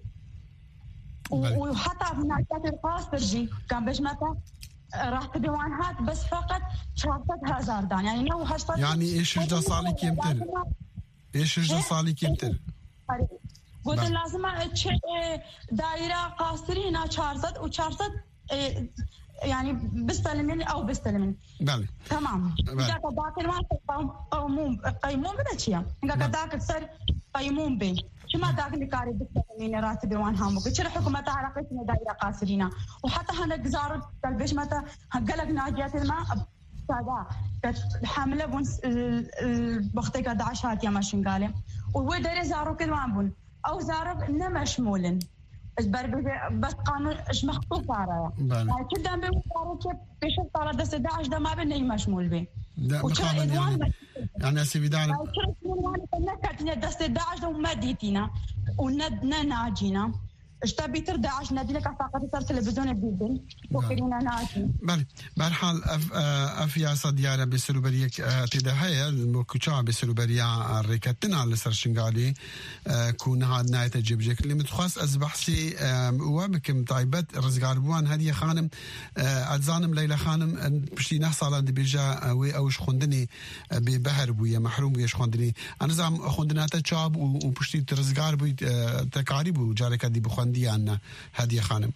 وحتى من عقد القاصرجي كان بجمته راح تدوان هات بس فقط شرطت هزار دان يعني نو هشفت يعني إيش جدا صالي كيمتر إيش جدا صالي كيمتر قلت لازم دائرة قاصرين شرطت وشرطت يعني بستلمين أو بستلمين. بله. تمام. إذا كذاك الوقت قيمون قيمون بدأشيا. إذا كذاك صار قيمون بين. شو ما ذاك اللي كاري بستلمين راتب وان هامو. كشر حكومة على قسم دائرة قاصرين. وحتى هنا جزارة تلبيش متى هقلق ناجيات الماء سادا. حاملة بون البختي كداعش هاتيا ماشين قالم. وودري زارو كذوان بون. أو زارب نمش مولن. بس قانون ايش مخطوط على يعني كده بيقولوا بيشوف على دست داعش ده ما بيني مشمول به لا مقابل يعني يعني سيدان دست داعش ده ما ديتينا وندنا ناجينا ايش تبي ترد عشان ندينا كفاقة صار تلفزيون بيدن وكرينا ناجي بله برحال اف افيا صديارة بسلوبريك تدهيا المكوشا بسلوبريا ريكتنا لسرشنغالي كون هاد نايت جيبجك اللي متخصص از بحثي وبكم طيبت رزقاربوان هديه خانم اتزانم ليلى خانم بشي نحصل بيجا وي اوش خوندني ببهر بويا محروم ويش خوندني انا زعم خوندناتا تشاب وبشتي رزقاربو تكاريبو جارك دي بخوندي عنا هديه خانم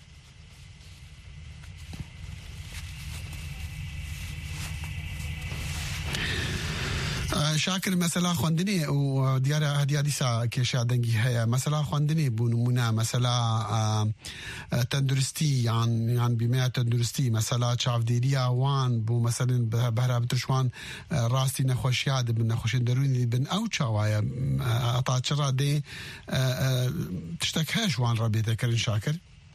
شاكر مثلا خوندني وديار هدي ديسا كيشا دنگي هيا مثلا خوندني بونمونا مثلا تندرستي يعني يعني بما تندرستي مثلا شاف ديريا وان بو مثلا بهرا بترشوان راسي نخوشياد بن نخوش دروني بن او تشاوايا اطا شرا دي تشتكهاش وان ربيته كرين شاكر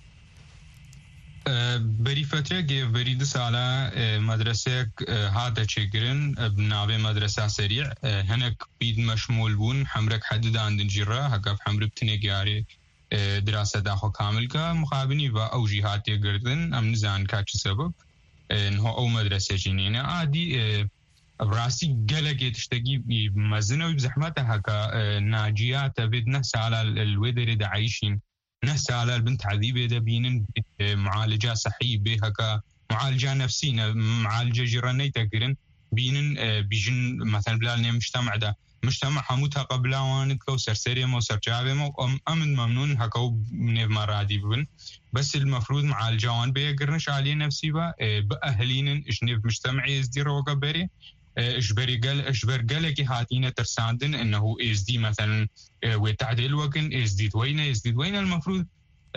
بری فتره گه بری دو ساله مدرسه هاته چگرن بنابه مدرسه سریع هنک بید مشمول بون حمرک حدود عندن جرا هکاف حمرک تنگیاری دراسه داخل کامل که مخابنی و او جهاتی گردن ام نزان که چه سبب انه او مدرسه جنینه عادی براسي قلقي تشتكي بمزنه وبزحمته هكا ناجيات بدنا ساله الودر دا عايشين ناس على البنت عذيبة ده بينن معالجة صحية بها كمعالجة نفسية معالجة جيرانية تقرن بينن بيجن مثلا بلالنا مجتمع ده مجتمع حموتها قبل وانت كو سرسرية مو سرجابة مو أمن ممنون هكو من مرادي بن بس المفروض معالجة وان بيقرنش عليه نفسي با بأهلين إجنب مجتمع يزدير وقبري إجبري قال إجبر قالك هاتينا ترساندن إنه إس دي مثلا وتعديل وكن إس دي وين إس دي وين المفروض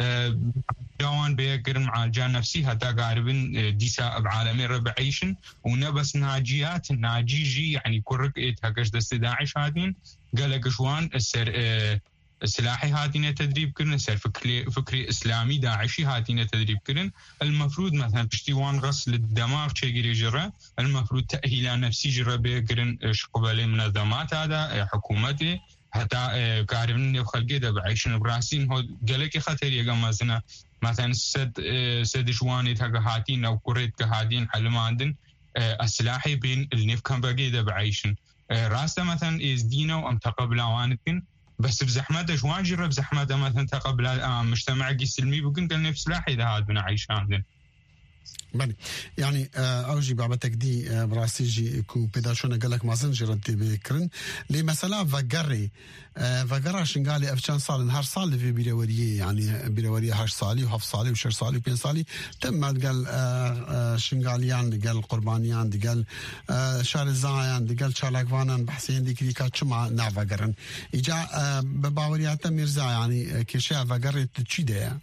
جوان بيقرن معالجة نفسي هتا قاربن ديسا بعالمي ربعيشن ونبس ناجيات ناجيجي يعني كرك إيه هكاش دست داعش هاتين قالك شوان السر سلاحي هاتين تدريب كرن سر فكري فكري إسلامي داعشي هاتين تدريب كرن المفروض مثلا بشتيوان غسل الدماغ شيء جرا المفروض تأهيل نفسي جرا بيقرن شقبالي منظمات هذا حكومتي حتى قاربن يخلقي ده بعيشن براسين هو قالك خطر يا جماعة مثلا سد سد شواني تاع هاتين أو كريت كهاتين حلم عندن السلاحي بين النف كان بقي ده بعيشن راسته مثلا إز دينا وأم تقبل عوانتين بس بزحمة شوان جرب زحمة مثلا تقبل مجتمع السلمي بكون كان نفس لاحي ده هاد بنا عايش عندنا بله يعني اوجي بابتك دي براسيجي كو بيداشونا قالك ما زنجرت بكرن لي مثلا فقري فقرا شنقالي افشان صار نهار صار في بيروريه يعني بيروريه هاش صالي وهف صالي وشر صالي وبين صالي تم قال شنقاليان قال قربانيان قال شار الزايان قال شارلاكوانان بحسين دي كريكات شمع نافا قرن اجا بباوريات ميرزا يعني كشا فقري تشي ده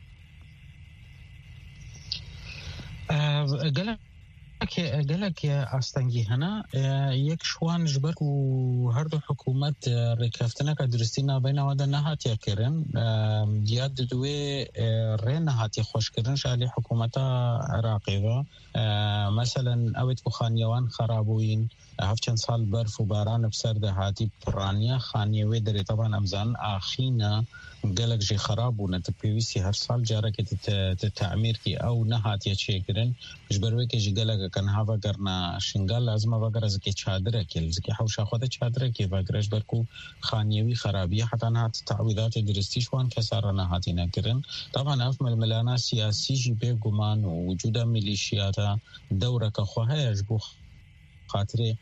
قالك قالك يا أستنجي هنا يك شوان جبرك وهردو حكومة ركفتنا كدرستينا بين ودنا هاتيا كيرن ياد دوي رينا هاتي خوش كيرن شالي حكومة عراقية مثلا أويت بخانيوان خرابوين هفچند سال برف و باران بسر ده هاتی پرانیا خانیوی داری طبعا امزان آخینا گلک جی خراب و نت پیویسی هر سال جاره که تعمیر کی او نهات یا چیکرن جبروی که جی گلک کن هوا گرنا شنگال لازم وگر از که چادره کل زکی حوش خود چادره کی وگرش برکو خانیوی خرابی حتی نهات تعویضات درستیش وان کسر نهاتی نکرن طبعا اف ململانا سیاسی جی به گمان و وجود میلیشیات دوره که خواه یجبو خاطره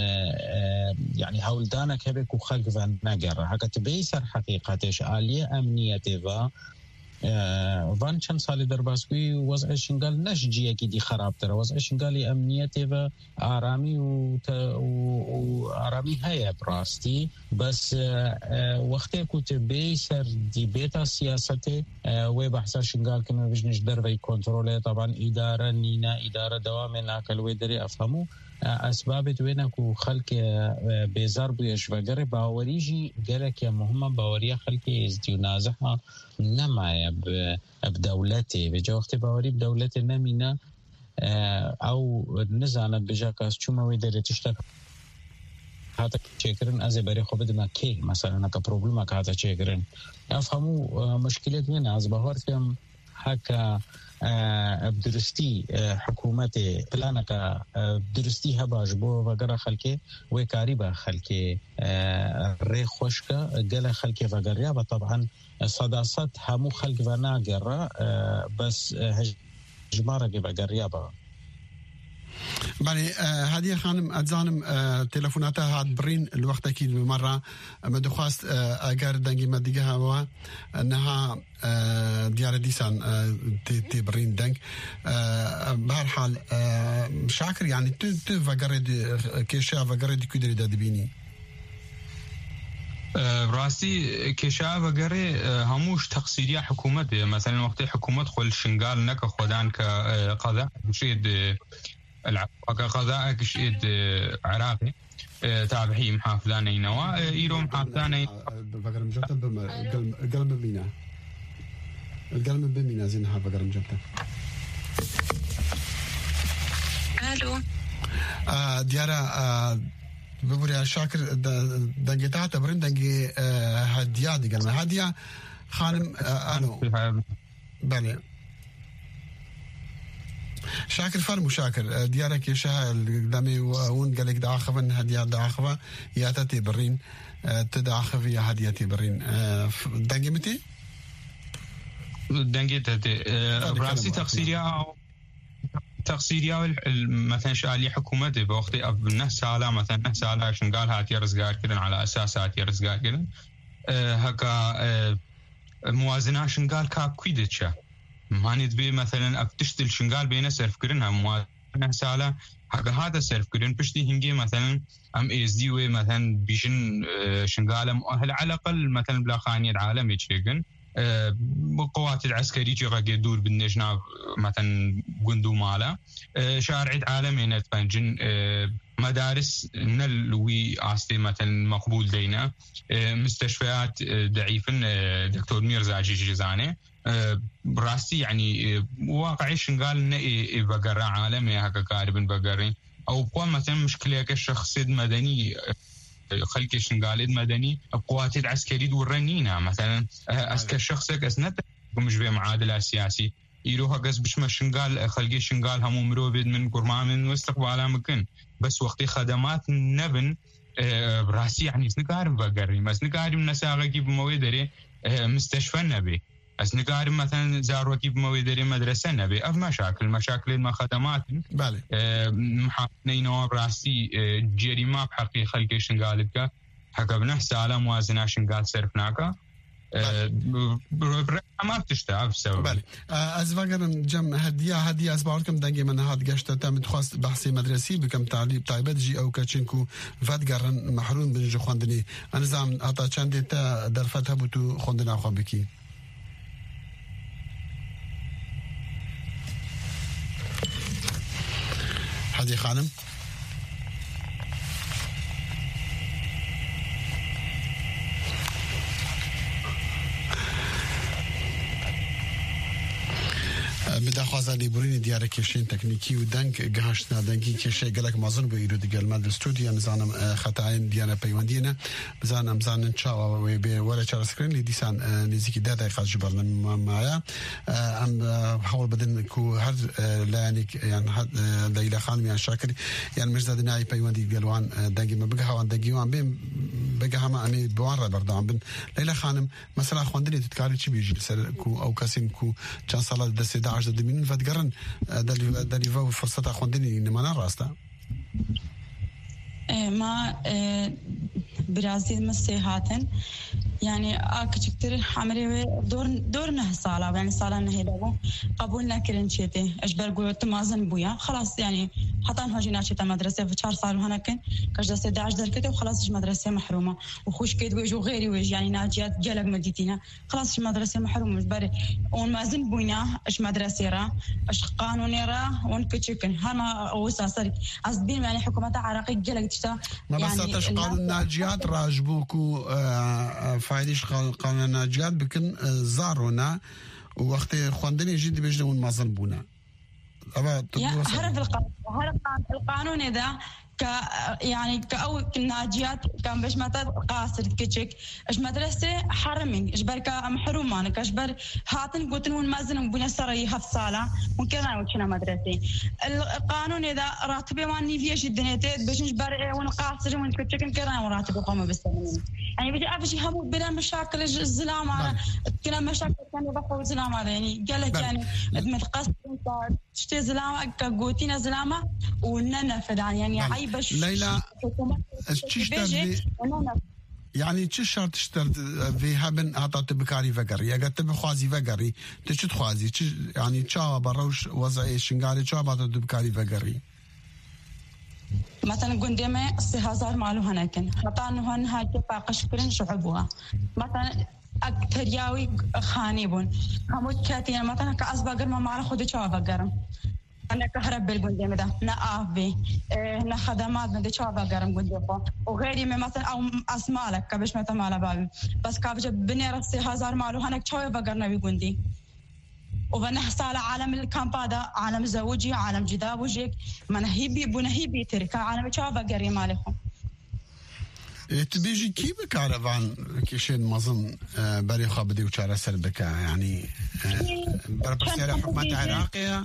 يعني هولدانا كبك وخلق فان نجر هكا تبيسر حقيقتش آلية أمنية و وان چند سالی در باسکوی وضع شنگال نشجیه کی دی خراب تر وضع شنگالی امنیتی و آرامی و, و آرامی هیا براستی بس وقتی کت بیسر دی بیتا سیاستی و بحثا شنگال کنه بجنش در وی کنتروله طبعا اداره نینا اداره دوام ناکل وی دری افهمو اسباب دوینا کو خلق بیزار بویش وگره باوریجی گره که مهمه باوریا خلق ازدیو نازحه نمایه بدولتی بجا وقتی باوری بدولتی نمینه او نزاند بجا کاس چوموی داره تشتک حتی چیکرن از بری خوب دمه که مثلا نکا پروبلمه که حتی چیکرن افهمو مشکلت وینه از بهار کم حکا بدرستی حکومت پلانکا درستی هباش بو وگره خلکه و کاری با خلکه ری خوشکا گل خلکه وگریا و طبعا صداست همو خلک و ناگره بس هجماره که وگریا با بله هدیه خانم اتزانم تلفوناتها هاد برين الوقت اكيد بمره ما دخواست اگر دنگي مديگه هوا انها ديار ديسان تي برين دنگ بهالحال شاكر يعني تو تو فقرد كيشا فقرد كدري دبيني راسي كيشا وغيره هموش تقصيريه حكومت مثلا وقت حكومت خل شنغال نك خدان كقضاء شيء القضاء كشيد عراقي تابعي محافظاني نوا ايرو محافظاني فقر مجبته قلب بينا القلب بمينا زينها فقر مجبته الو ديارة ببوريا شاكر دنجي تاعت برين دنجي هديا دي قلب هديا خانم الو بله شاكر فرمو شاكر ديارك يشها القدامي وون قالك دعاخفن هدية دعاخفة يا تاتي برين تدعاخف يا هدية برين دنجي متي دنجي تاتي راسي تقصيريا تقصيريا مثلا شالي حكومتي بوقتي اب نه ساله مثلا نه ساله شنقال هاتي رزقار كدن على اساس هاتي رزقار كدن هكا موازنه شنقال كا كويدتشا مانيت بي مثلا افتشتل شنقال بين سيرف كرنها موازنه ساله حق هذا سيرف كرن بشتي هنجي مثلا ام اس دي وي مثلا بيشن شنقال مؤهل على الاقل مثلا بلا خانيه العالم يتشيغن بالقوات العسكريه جي دور بالنجنا مثلا جندو مالا شارع عالمي نتبنجن مدارس نلوي عاستي مثلا مقبول دينا مستشفيات ضعيفن دكتور ميرزا جيجيزاني براستي يعني واقعي شنقال نئي بقرة عالمي هكا قاربن بقرين او بقوة مثلا مشكلة كالشخص مدني خلق شنقال مدني القوات العسكرية دورنينا مثلا اسكر شخصك اسنت مش بمعادلة سياسي يروح قص بش ما شنقال خلقي شنقال همو مروبد من قرمان من واستقبالها ممكن بس وقتي خدمات نبن براسي يعني سنقارب بقري بس نقارب نساغي بمويدري مستشفى نبي بس نقارب مثلا زاروكي بمويدري مدرسة نبي اف مشاكل مشاكل ما خدمات بالي محاكنين براسي جريمة بحقي خلقي شنقالك حقا بنحس على موازنة شنقال صرفناك ما بتشتغل بسبب بله از وگرم جمع هدیه هدیه از باورکم دنگی من هات گشته تام خواست بحثی مدرسی بکم تعلیم تایبت جی او کچنکو ودگرن محروم بنج خوندنی انظام اتا چند تا در فتح بوتو خوندنا خو بکی هدیه خانم بداخواز غزالي برين ديارك كيشين تكنيكي ودنك جهشنا دنكي كيشي قالك مازن بيرو دي الماد الاستوديو نزانا خطاين ديانا بيواندينا بزانا مزانا ان شاء الله وي ولا تشار سكرين اللي ديسان نزيكي داتا يقاس جبرنا معايا ام بحاول بدن كو هر لا يعني يعني ليلى خانم يعني شاكر يعني مش زاد ناي بيواندي قالوان دنجي ما بقى وان دنجي وان بين بقى ما اني بوان بردان بن ليلى خانم مثلا خوندني تتكاري شي بيجي كو او كاسين كو كان صلاة دسي داعش دمين فتقرن دالي دالي فو فرصة خوندني إن ما نراسته ما برازيل مسيحاتن يعني أكتر عمري دور دورنا صالة يعني صالة نهيدابو قبولنا كرنشيتي أجبر قلت مازن بويا خلاص يعني حتى أنها جينا شيء مدرسة في شهر صار هنا كن كجدا سيد عشر دركته وخلاص مدرسة محرومة وخوش كيد ويجو غيري ويج يعني ناجيات جلق مديتنا خلاص مدرسة محرومة جبر ون مازن بوينا إيش مدرسة را إيش قانون را ون كتشكن هما وساسري أصدقين يعني حكومة عراقي جلق تشتا ما بس تشقال الناجيات راجبوكو فايدش قانون الناجيات بكن زارونا ووقت خواندني جدي بيجدون مازن بونا أبا هرب القانون هرب القانون إذا ك يعني كأو الناجيات كان باش ما قاصر كتشك إيش مدرسة حرمين إيش بركة محرومة أنا كشبر هاتن قلتن ونمازن بنا سري هف صالة ممكن أنا وشنا مدرسة القانون إذا راتبه ما نيفيه جدا تيد باش نجبر ونقاصر ونكتشك كنا وراتبه قاموا بالسنين يعني بيجي أفشي هم بلا مشاكل الزلام على كنا مشاكل كانوا بقوا الزلام على يعني قالك يعني متقصر تشتي زلامة كقوتينا زلامة وننفذ يعني عيب ليلى يعني چه شرط اشترت في هبن عطات بكاري فقري اگه بخوازي فقري تشت خوازي يعني چا بروش وضعي شنغاري چا عطات بكاري فقري مثلا قندمه سي هزار مالو هناكن حتى انه هن باقش كرن شعبوها مثلا اكثر ياوي خانيبون همو كاتين مثلا كاسباقر ما مال خود چا فقرم أنا كهرب بالجندي مده نأفي نا خدمات مده شو بقرم جندي خو وغيري من مثلا أو أسمالك كبش مثلا مال بابي بس كابش بني رصي هزار مالو هناك شو بقرنا بجندي وبنحصل عالم الكامب هذا عالم زوجي عالم جداب وجيك منهيبي بنهيبي ترك عالم شو بقري مالكم تبيجي كي بكارفان كيشين مظن بري خابدي وشارع سربكا يعني بربسيرة حكومة عراقية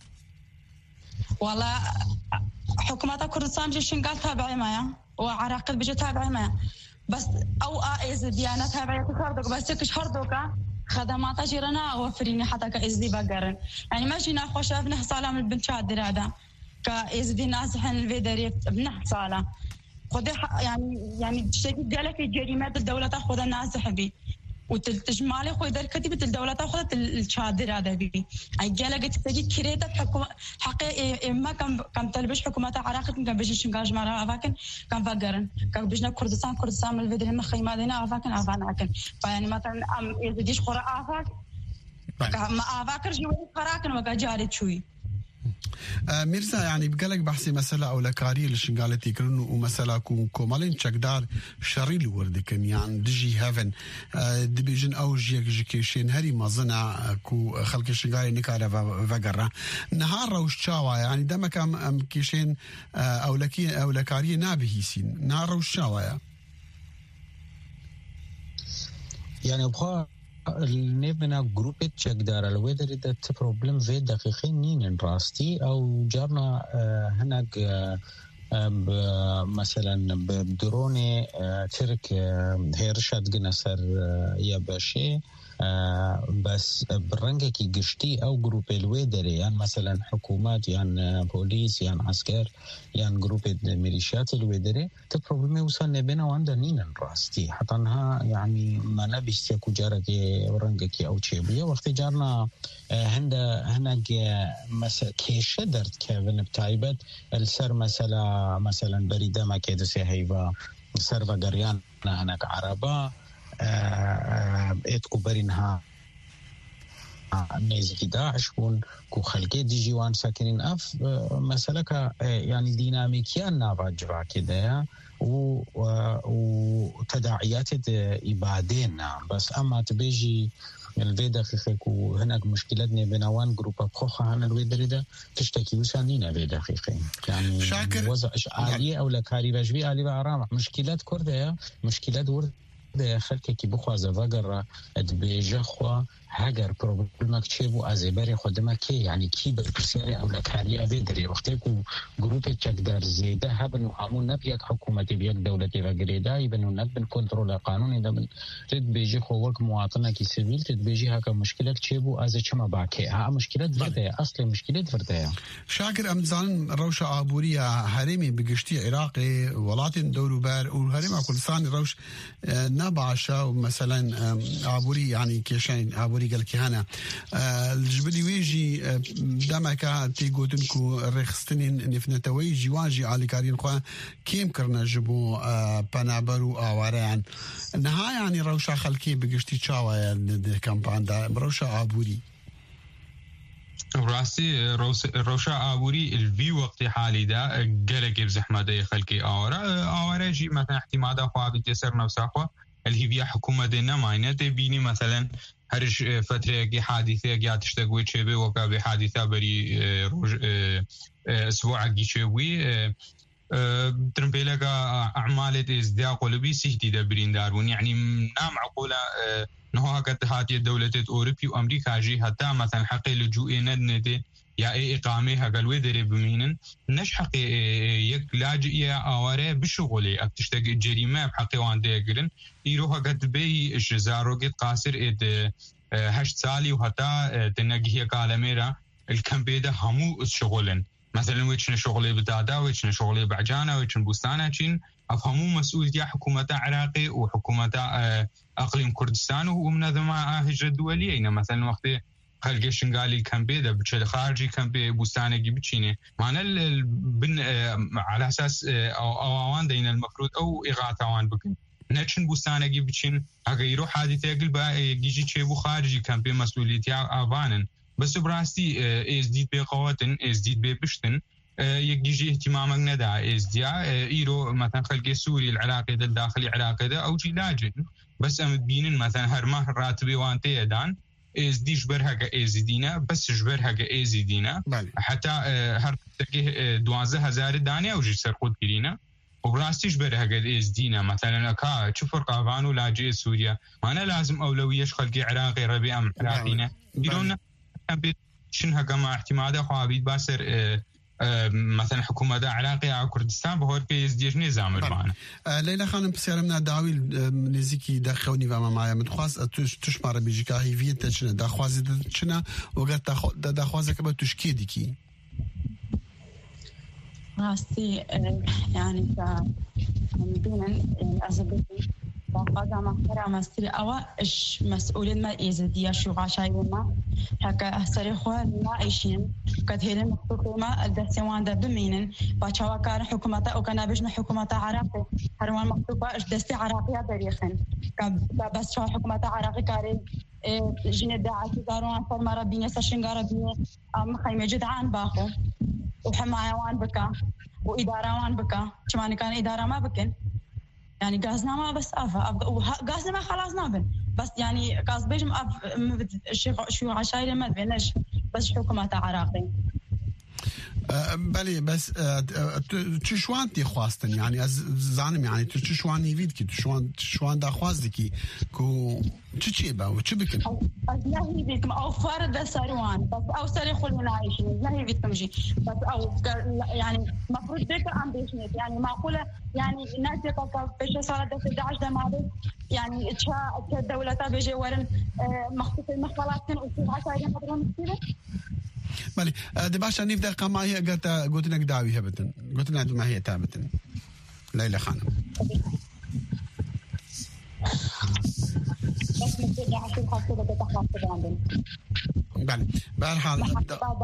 والله حكومة كردستان جيشن قال تابعي معايا وعراق بيجي تابعي معايا بس او ايز ديانه تابعي كردوك بس كش هردوكا خدمات جيرنا وفريني حتى كايز دي بقرن يعني ماشي ناخذ شافنا صاله من البنت شادر هذا كايز دي نازحن الفيدري بنح صاله خذ يعني يعني شيء قالك الجريمات الدوله تاخذ نازح بي وتجمالي خوي در كتبت الدولة تأخذت الشادر هذا بيبي أي جالك تجي كريتة حكومة حقيقة ما كان كان تلبش حكومة العراق كان بيجي شنقاج مرة أفاكن كان فقرن كان بيجنا كردستان كردستان من الفيديو ما خيمة دينا أفاكن أفان أكن فيعني مثلا أم يزيدش قرأ أفاك ما أفاكر جوي قراكن وكجاري شوي ميرزا يعني بقالك بحثي مسألة أو لكاري لشنقالتي كرنو ومسألة كو كومالين تشكدار شريل وردكن يعني دجي هافن دبيجن أو جيك جيكيشين هري مظنع كو خلق الشنقالي نكارة فقرة نهار روش شاوا يعني دمك أم كيشين أو لكي أو لكاري نابهيسين نهار روش شاوا يعني بخوا النبنا جروب تشيك دار الويدر ده بروبلم في دقيقين نين راستي او جارنا هناك مثلا بدروني ترك هيرشاد جنسر يا باشي بس برنجة كي قشتي أو جروب الويدري يعني مثلا حكومات يعني بوليس يعني عسكر يعني جروب الميليشيات الويدري تبروبلمي وصلنا بينا وعندنا نين راستي حتى أنها يعني ما نبيش تيكو جارك برنجة كي أو تشيبية وقت جارنا هندا هناك مثلا كيش درت كيفن بتايبت السر مثلا مثلا بريدة ما كيدو سيهيبا سر وقريان هناك عربة اتكو برينها نيزي داعش كون كو خلقي دي جيوان ساكنين اف مسألة يعني ديناميكيا نابا جوا كده وتداعيات إبادين بس أما تبيجي الفي دقيقة وهناك مشكلتنا بنوان جروب بخوخة هنا الوي دريدة تشتكي وسانينا في دقيقة يعني شاكر وضع عالية أو لكاري بجبي عالي بعرام مشكلات كردها مشكلات ورد ده خلك كي بخوازه وقر ادبيجه خو هاجر بروبلمك تشيبو ازبري خدمه كي يعني كي بالكسيري او لكاريا فيدري وقتكو جروب تقدر زيده هبن عمون نبيك حكومه بيك دوله غريدا يبنوا نبن كنترول قانوني ده من تدبيجه خو وك مواطنه كي سيفيل تدبيجه هكا مشكله تشيبو از چما باكي ها مشكله فرده اصلي مشكله فرده شاكر امزان روشه عبوريه هرمي بقشتي عراقي ولاتن دوروبر والهرم كردستان روش نبعشا ومثلا عبوري يعني كيشين عبوري قال كهانا الجبلي ويجي دامك تيغوتنكو رخصتنين نفنتوي جواجي على كارين خو كيم كرنا جبو بنابرو اواران نهايه يعني روشه خلكي بقشتي تشاوا كامبان دا روشه عبوري راسي روشا عبوري الفي وقت حالي دا قلق بزحمه دا خلكي اورا اورا جي مثلا احتمادا خو بتسر نفسها خو اللي هي حكومه دنا ماينه تبيني مثلا هرش فتره كي حادثه قاعد تشتغل شبه وكا بحادثه بري روج اسبوع جيشوي ترمبيلك اعمال ازدياء قلبي سيتي دبرين دارون يعني نام معقوله انه هكذا هاتي الدوله اوروبي وامريكا جي حتى مثلا حق اللجوء ندنتي يا اي اقامه هقلوي دري بمينن نش حق يك لاجئيه اواره بشغلي ابتشتق جريمه بحقي وانده يقرن يروح قد بي جزاروقت قاصر اد هشت سالي وحتى تنقيه كالميرا الكمبيده همو شغلن مثلا ويتشن شغلي بدادا ويتشن شغلي بعجانه ويتشن بوستانه تشين افهموا مسؤوليه حكومه عراقي وحكومه اقليم كردستان ومنظمه هجره دوليه مثلا وقت خلق شنغالي كمبيده بشل خارجي كمبي بوستانه بتشينه معنى بن على اساس او اوان دين المفروض او اغاثوان بكن نتشن بوستانه بتشين اغيرو حادثه قلبا يجي تشيبو خارجي كمبي مسؤوليتها افانن بس براستي ازديد بقواتن ازديد ببشتن يجي اهتمامك ندع ازديا ايرو مثلا خلق سوري العراقي ده الداخلي العراقي ده او جي لاجن بس ام بينن مثلا هرمه راتبي وانتي دان ازدي جبرها ازدينا بس جبرها ازدينا حتى هر تقي دوازه هزار دانه او جي سرقود كرينا وبراستي جبرها ازدينا مثلا كا تشوفر قافانو لاجئ سوريا ما انا لازم اولويه خلق عراقي ربيع ام عراقينا يدون شنها كما احتمادا خوابيد باسر مثلا حكومه دا عراقي او كردستان بهور كي يزديش نظام معنا ليلى خانم بسيرمنا داوي نزيكي داخوني وما معايا متخواص تشمر بيجيكا هي في تشنا داخواز تشنا وقت داخواز كبا تشكيديكي راستي يعني ك بينن ازبي وقد ما مستري أو إيش مسؤولين ما إزديا شو عشاينا هكا سريخوا ما إيشين قد هيلن حكومة الدستوان ده بمينن باشوا كان حكومة أو كان بيجنا حكومة عراقي هروان مكتوبة إيش دستي عراقية تاريخن بس شو حكومة عراقي كاري جن داعي زارون فرما ربيني سشنجار ربيني أم خيمة جدعان باخو وحماية وان بكا وإدارة وان بكا شمان كان إدارة ما بكن يعني غازنا ما بس أفا غازنا ما خلاص نابن بس يعني غاز بيجم أف شو عشاير ما بينش بس حكومة عراقي بله بس تشوان تی خواستن يعني از زانم يعني تشوان نيفيد كي تشوان تشوان دا خواستكي كو تشي با و تشبكن از نهي بكم او فرد سروان بس او سري خلنا عايشين نهي بكم جي بس او يعني مفروض بك امبيشنت يعني معقوله يعني الناس تقف بش صارت أحد عشر ده معدل يعني تشا الدوله تبجي ورن مخطوط المخالات كان وفي عشان يقدرون كده مالي دي باشا نيف دقيقة ما هي قلت قلت لك داوي هبتن قلت لك ما هي تابتن ليلى خانم بس ممكن يعطي حاجة بتحصل عندنا بله بالحال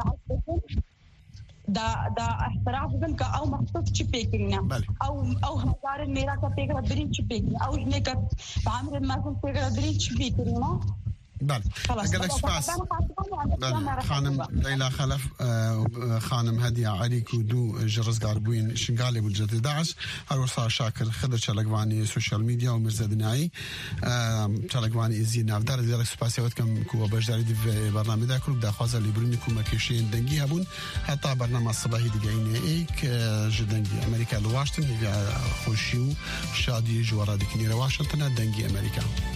دا دا احتراف بن کا او مخطوط چپیکرینا او او هزار میرا کا پیکر برین چپیکرینا او نے کا عامر ما کو پیکر برین چپیکرینا بله خلاص قالك سباس خانم ليلى خلف خانم هدية عليك ودو جرس قاربوين شنقالي بالجد داعش هروسا شاكر خضر شلقواني سوشيال ميديا ومرزا دناعي شلقواني إزين نافدار زيارك سباسيوات كم كوا بجداري دي في برنامج دا كروب دا خوازا اللي بروني كوما كيشين دنجي هبون حتى برنامج الصباحي دقايني ايك جدنجي أمريكا لواشنطن يبيع خوشيو شادي جوارا دكني لواشنطن دنجي أمريكا